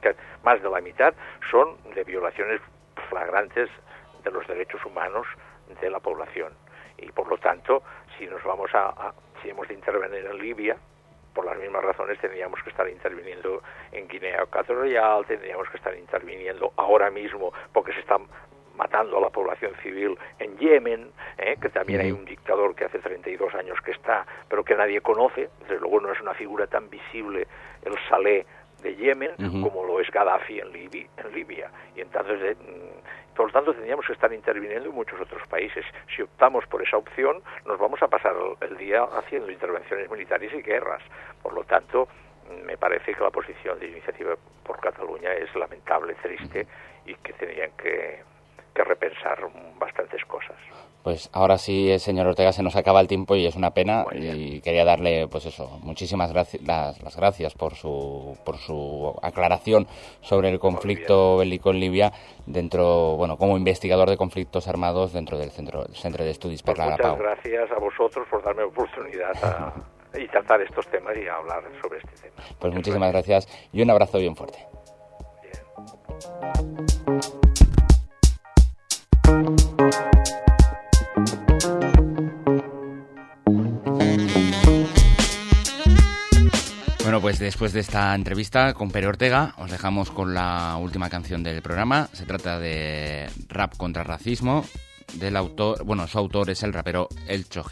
más de la mitad, son de violaciones flagrantes de los derechos humanos de la población. Y por lo tanto, si nos vamos a, a si hemos de intervenir en Libia, por las mismas razones tendríamos que estar interviniendo en Guinea Ecuatorial, tendríamos que estar interviniendo ahora mismo porque se está matando a la población civil en Yemen, ¿eh? que también uh-huh. hay un dictador que hace treinta y dos años que está, pero que nadie conoce. Desde luego no es una figura tan visible el Saleh de Yemen uh-huh. como lo es Gaddafi en Libia, en Libia. Y entonces, eh, por lo tanto, tendríamos que estar interviniendo en muchos otros países. Si optamos por esa opción, nos vamos a pasar el, el día haciendo intervenciones militares y guerras. Por lo tanto, me parece que la posición de Iniciativa por Cataluña es lamentable, triste, y que tendrían que, que repensar bastantes cosas. Pues ahora sí, señor Ortega, se nos acaba el tiempo y es una pena, y quería darle, pues eso, muchísimas gracias, las, las gracias por su por su aclaración sobre el conflicto bélico en Libia dentro, bueno, como investigador de conflictos armados dentro del Centro, Centre d'Estudis per la Pau. Muchas gracias a vosotros por darme oportunidad a, a tratar estos temas y a hablar sobre este tema. Pues muchas muchísimas gracias. gracias y un abrazo bien fuerte. Bien. Bueno, pues después de esta entrevista con Pere Ortega, os dejamos con la última canción del programa. Se trata de Rap contra Racismo, del autor, bueno, su autor es el rapero El Choji.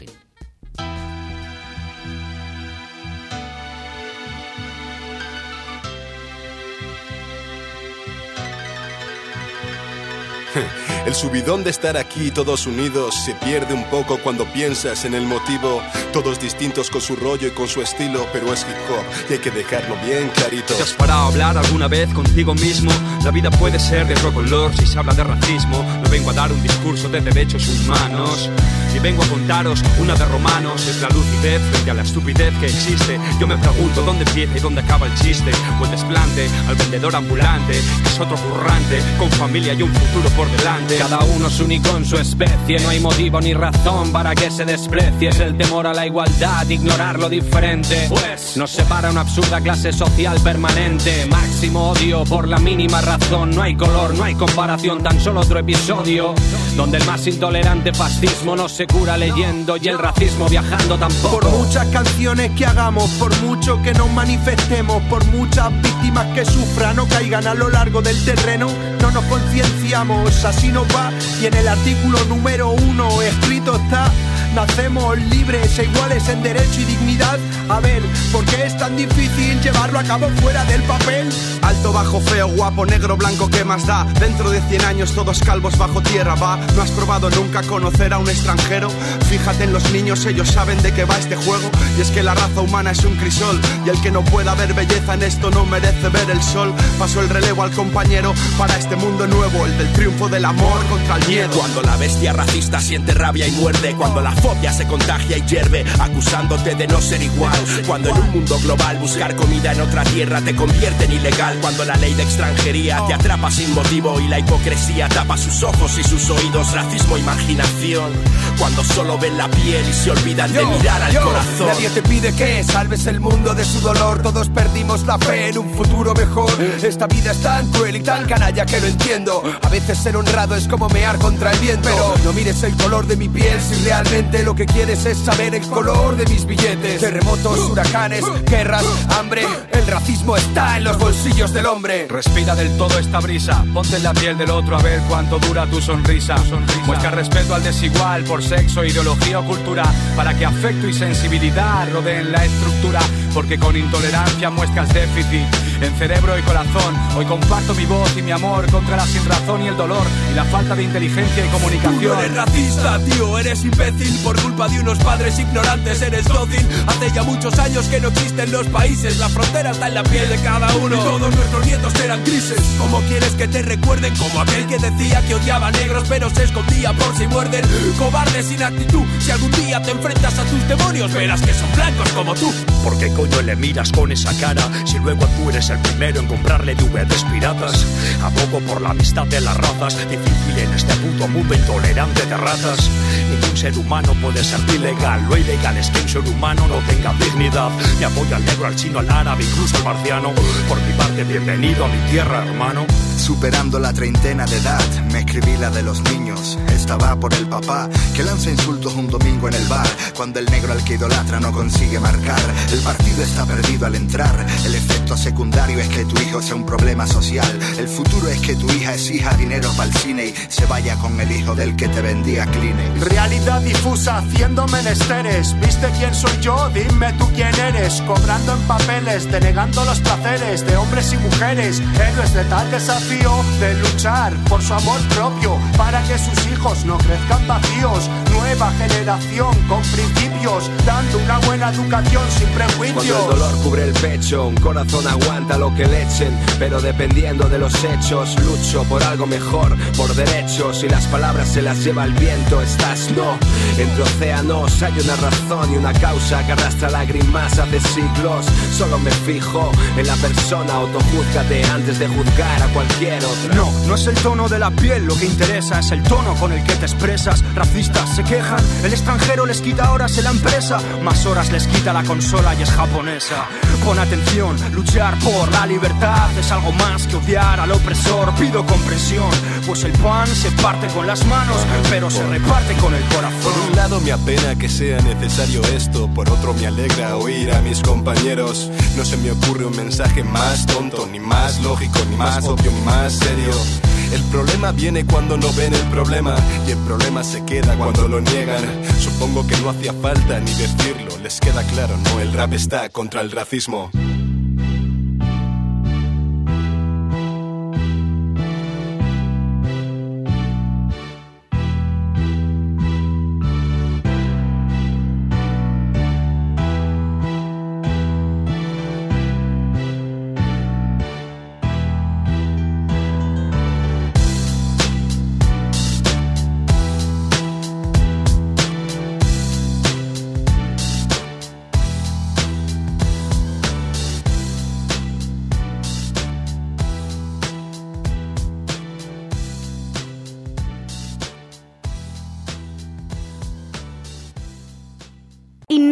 El subidón de estar aquí todos unidos se pierde un poco cuando piensas en el motivo. Todos distintos con su rollo y con su estilo, pero es hip hop y hay que dejarlo bien clarito. ¿Te has parado a hablar alguna vez contigo mismo? La vida puede ser de otro color si se habla de racismo. No vengo a dar un discurso de derechos humanos, y vengo a contaros una de Romanos. Es la lucidez frente a la estupidez que existe. Yo me pregunto dónde empieza y dónde acaba el chiste, o el desplante al vendedor ambulante, que es otro currante, con familia y un futuro por delante. Cada uno es único en su especie, no hay motivo ni razón para que se desprecie. Es el temor a la igualdad, ignorar lo diferente, pues nos separa una absurda clase social permanente. Máximo odio por la mínima razón, no hay color, no hay comparación, tan solo otro episodio donde el más intolerante fascismo no se cura leyendo y el racismo viajando tampoco. Por muchas canciones que hagamos, por mucho que nos manifestemos, por muchas víctimas que sufran o caigan a lo largo del terreno, no nos concienciamos, así nos va. Y en el artículo número uno escrito está: nacemos libres e iguales en derecho y dignidad. A ver, ¿por qué es tan difícil llevarlo a cabo fuera del papel? Alto, bajo, feo, guapo, negro, blanco, ¿qué más da? Dentro de cien años todos calvos bajo tierra, va. ¿No has probado nunca conocer a un extranjero? Fíjate en los niños, ellos saben de qué va este juego. Y es que la raza humana es un crisol, y el que no pueda ver belleza en esto no merece ver el sol. Paso el relevo al compañero para este mundo nuevo, el del triunfo del amor contra el miedo. Cuando la bestia racista siente rabia y muerde, cuando la fobia se contagia y hierve, acusándote de no ser igual. Cuando en un mundo global buscar comida en otra tierra te convierte en ilegal. Cuando la ley de extranjería te atrapa sin motivo y la hipocresía tapa sus ojos y sus oídos. Racismo, imaginación, cuando solo ven la piel y se olvidan yo, de mirar al yo, corazón. Nadie te pide que salves el mundo de su dolor. Todos perdimos la fe en un futuro mejor. Esta vida es tan cruel y tan canalla que lo entiendo. A veces ser honrado es como mear contra el viento. Pero no mires el color de mi piel si realmente lo que quieres es saber el color de mis billetes. Terremotos, huracanes, guerras, hambre. El racismo está en los bolsillos del hombre. Respira del todo esta brisa, ponte en la piel del otro a ver cuánto dura tu sonrisa. sonrisa. Muestra respeto al desigual por sexo, ideología o cultura, para que afecto y sensibilidad rodeen la estructura. Porque con intolerancia muestras déficit en cerebro y corazón. Hoy comparto mi voz y mi amor contra la sinrazón y el dolor y la falta de inteligencia y comunicación. Tú no eres racista, tío, eres imbécil. Por culpa de unos padres ignorantes eres dócil. Hace ya muchos años que no existen los países. La frontera está en la piel de cada uno. Y todos nuestros nietos eran grises. ¿Cómo quieres que te recuerden? Como aquel que decía que odiaba a negros pero se escondía por si muerden. Cobarde sin actitud. Si algún día te enfrentas a tus demonios verás que son blancos como tú. ¿Por qué coño le miras con esa cara si luego tú eres el primero en comprarle D V Ds piratas? Abogo por la amistad de las razas, difícil en este puto mundo intolerante de ratas. Ningún ser humano puede ser ilegal. Lo ilegal es que un ser humano no tenga dignidad. Me apoyo al negro, al chino, al árabe, incluso al marciano. Por mi parte, bienvenido a mi tierra, hermano. Superando la treintena de edad, me escribí la de los niños. Esta va por el papá que lanza insultos un domingo en el bar, cuando el negro al que idolatra no consigue marcar. El partido está perdido al entrar. El efecto secundario es que tu hijo sea un problema social. El futuro es que tu hija exija dinero para el cine y se vaya con el hijo del que te vendía Kleenex. Realidad difusa haciendo menesteres. ¿Viste quién soy yo? Dime tú quién eres. Cobrando en papeles, denegando los placeres de hombres y mujeres. Héroes de tal desafío de luchar por su amor propio, para que sus hijos no crezcan vacíos. Nueva generación con principios, dando una buena educación sin prejuicios. Cuando el dolor cubre el pecho, un corazón aguanta lo que le echen, pero dependiendo de los hechos, lucho por algo mejor, por derechos, y las palabras se las lleva el viento. Estás no, entre océanos hay una razón y una causa que arrastra lágrimas hace siglos. Solo me fijo en la persona, autojúzgate antes de juzgar a cualquier otra. No, no es el tono de la piel lo que interesa, es el tono con el que te expresas. Racistas se quejan, el extranjero les quita horas en la empresa, más horas les quita la consola y es japonesa. Pon atención, luchar por la libertad es algo más que odiar al opresor. Pido comprensión, pues el pan se parte con las manos, pero se reparte con el corazón. Por un lado me apena que sea necesario esto, por otro me alegra oír a mis compañeros. No se me ocurre un mensaje más tonto, ni más lógico, ni más obvio, ni más serio. El problema viene cuando no ven el problema, y el problema se queda cuando lo niegan. Supongo que no hacía falta ni decirlo, les queda claro, no, el rap está contra el racismo.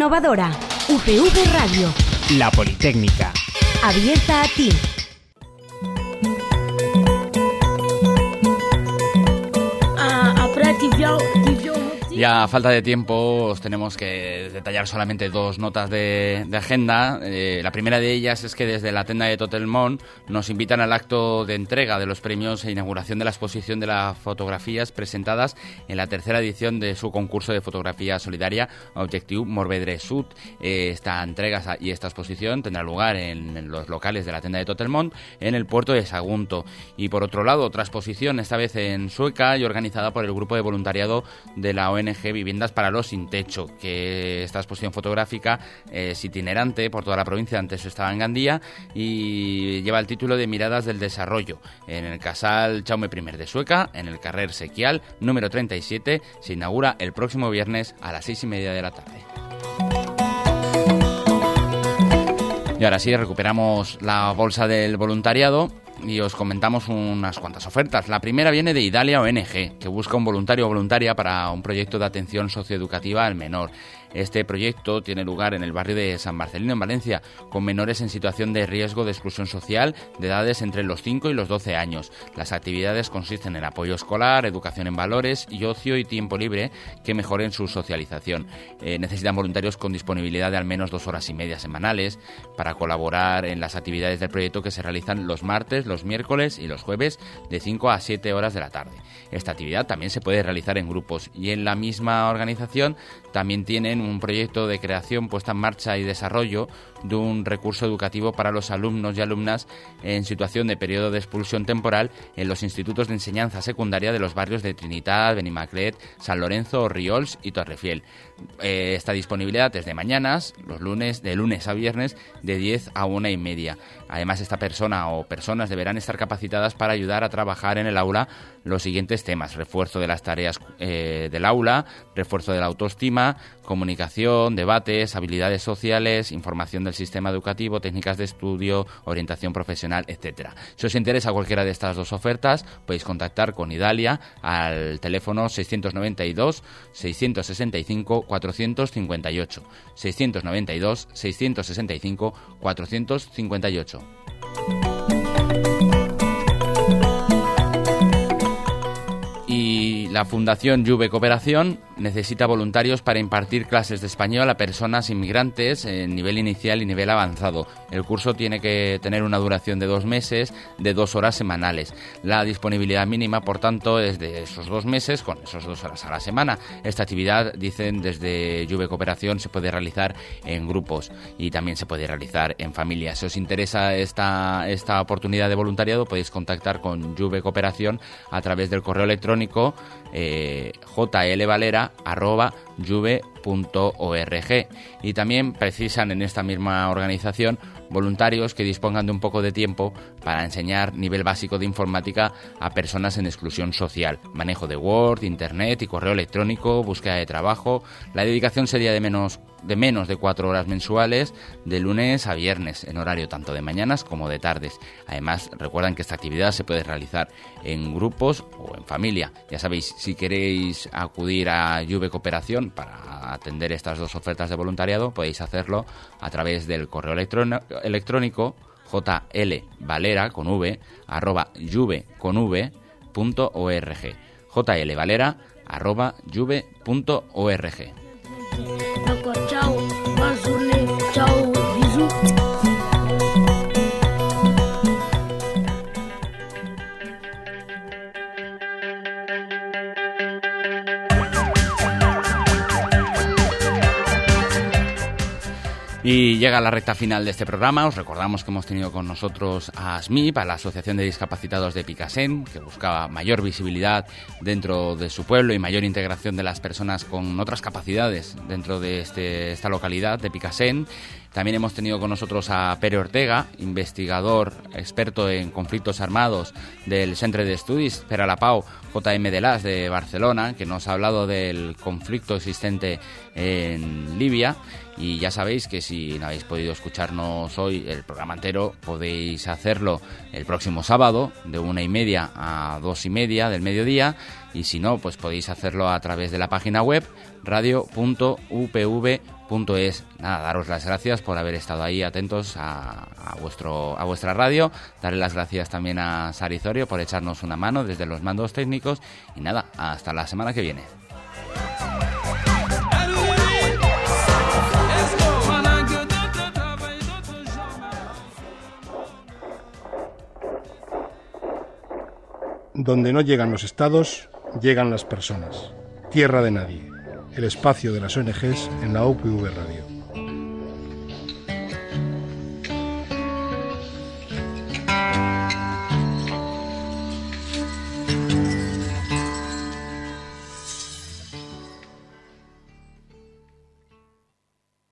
innovadora. U P V Radio. La Politécnica. Abierta a ti. Y a falta de tiempo os tenemos que detallar solamente dos notas de, de agenda. Eh, la primera de ellas es que desde la tienda de Totelmont nos invitan al acto de entrega de los premios e inauguración de la exposición de las fotografías presentadas en la tercera edición de su concurso de fotografía solidaria Objectiu Morvedre Sud. Eh, esta entrega y esta exposición tendrá lugar en, en los locales de la tienda de Totelmont en el puerto de Sagunto. Y por otro lado, otra exposición, esta vez en Sueca y organizada por el grupo de voluntariado de la O N G Viviendas para los Sin Techo, que esta exposición fotográfica es itinerante por toda la provincia. Antes estaba en Gandía y lleva el título de Miradas del Desarrollo. En el Casal Jaume I de Sueca, en el carrer Sequial, número treinta y siete, se inaugura el próximo viernes a las seis y media de la tarde. Y ahora sí, recuperamos la bolsa del voluntariado y os comentamos unas cuantas ofertas. La primera viene de Idalia O N G, que busca un voluntario o voluntaria para un proyecto de atención socioeducativa al menor. Este proyecto tiene lugar en el barrio de San Marcelino, en Valencia, con menores en situación de riesgo de exclusión social de edades entre los cinco y los doce años. Las actividades consisten en apoyo escolar, educación en valores y ocio y tiempo libre que mejoren su socialización. Eh, necesitan voluntarios con disponibilidad de al menos dos horas y media semanales para colaborar en las actividades del proyecto, que se realizan los martes, los miércoles y los jueves de cinco a siete horas de la tarde. Esta actividad también se puede realizar en grupos, y en la misma organización también tienen un proyecto de creación, puesta en marcha y desarrollo de un recurso educativo para los alumnos y alumnas en situación de periodo de expulsión temporal en los institutos de enseñanza secundaria de los barrios de Trinitat, Benimaclet, San Lorenzo, Riols y Torrefiel. Eh, esta disponibilidad es de mañanas, los lunes, de lunes a viernes, de diez a una y media. Además, esta persona o personas deberán estar capacitadas para ayudar a trabajar en el aula los siguientes temas: refuerzo de las tareas eh, del aula, refuerzo de la autoestima, comunicación, debates, habilidades sociales, información del sistema educativo, técnicas de estudio, orientación profesional, etcétera. Si os interesa cualquiera de estas dos ofertas, podéis contactar con Idalia al teléfono seiscientos noventa y dos, seiscientos sesenta y cinco, cuatrocientos cincuenta y ocho, seiscientos noventa y dos, seiscientos sesenta y cinco, cuatrocientos cincuenta y ocho. Y la Fundación Juve Cooperación necesita voluntarios para impartir clases de español a personas inmigrantes en nivel inicial y nivel avanzado. El curso tiene que tener una duración de dos meses, de dos horas semanales. La disponibilidad mínima, por tanto, es de esos dos meses, con esas dos horas a la semana. Esta actividad, dicen desde Juve Cooperación, se puede realizar en grupos y también se puede realizar en familia. Si os interesa esta, esta oportunidad de voluntariado, podéis contactar con Juve Cooperación a través del correo electrónico eh, jlvalera arroba juve punto org. Y también precisan en esta misma organización voluntarios que dispongan de un poco de tiempo para enseñar nivel básico de informática a personas en exclusión social, manejo de Word, Internet y correo electrónico, búsqueda de trabajo. La dedicación sería de menos de menos de cuatro horas mensuales, de lunes a viernes, en horario tanto de mañanas como de tardes. Además, recuerdan que esta actividad se puede realizar en grupos o en familia. Ya sabéis, si queréis acudir a Juve Cooperación para atender estas dos ofertas de voluntariado, podéis hacerlo a través del correo electrónico jlvalera con v arroba juve con v punto org, jlvalera arroba juve punto org. Ciao, bonne journée, ciao, bisous. Y llega la recta final de este programa. Os recordamos que hemos tenido con nosotros a S M I P, a la Asociación de Discapacitados de Picasen, que buscaba mayor visibilidad dentro de su pueblo y mayor integración de las personas con otras capacidades dentro de este, esta localidad de Picasen. También hemos tenido con nosotros a Pere Ortega, investigador experto en conflictos armados del Centre d'Estudis per a la Pau J M de Las de Barcelona, que nos ha hablado del conflicto existente en Libia. Y ya sabéis que si no habéis podido escucharnos hoy el programa entero, podéis hacerlo el próximo sábado de una y media a dos y media del mediodía, y si no, pues podéis hacerlo a través de la página web radio punto u p v punto es. Nada, daros las gracias por haber estado ahí atentos a, a, vuestro, a vuestra radio. Darle las gracias también a Sarizorio por echarnos una mano desde los mandos técnicos. Y nada, hasta la semana que viene. Donde no llegan los estados, llegan las personas. Tierra de nadie. El espacio de las O N Ges en la U P V Radio.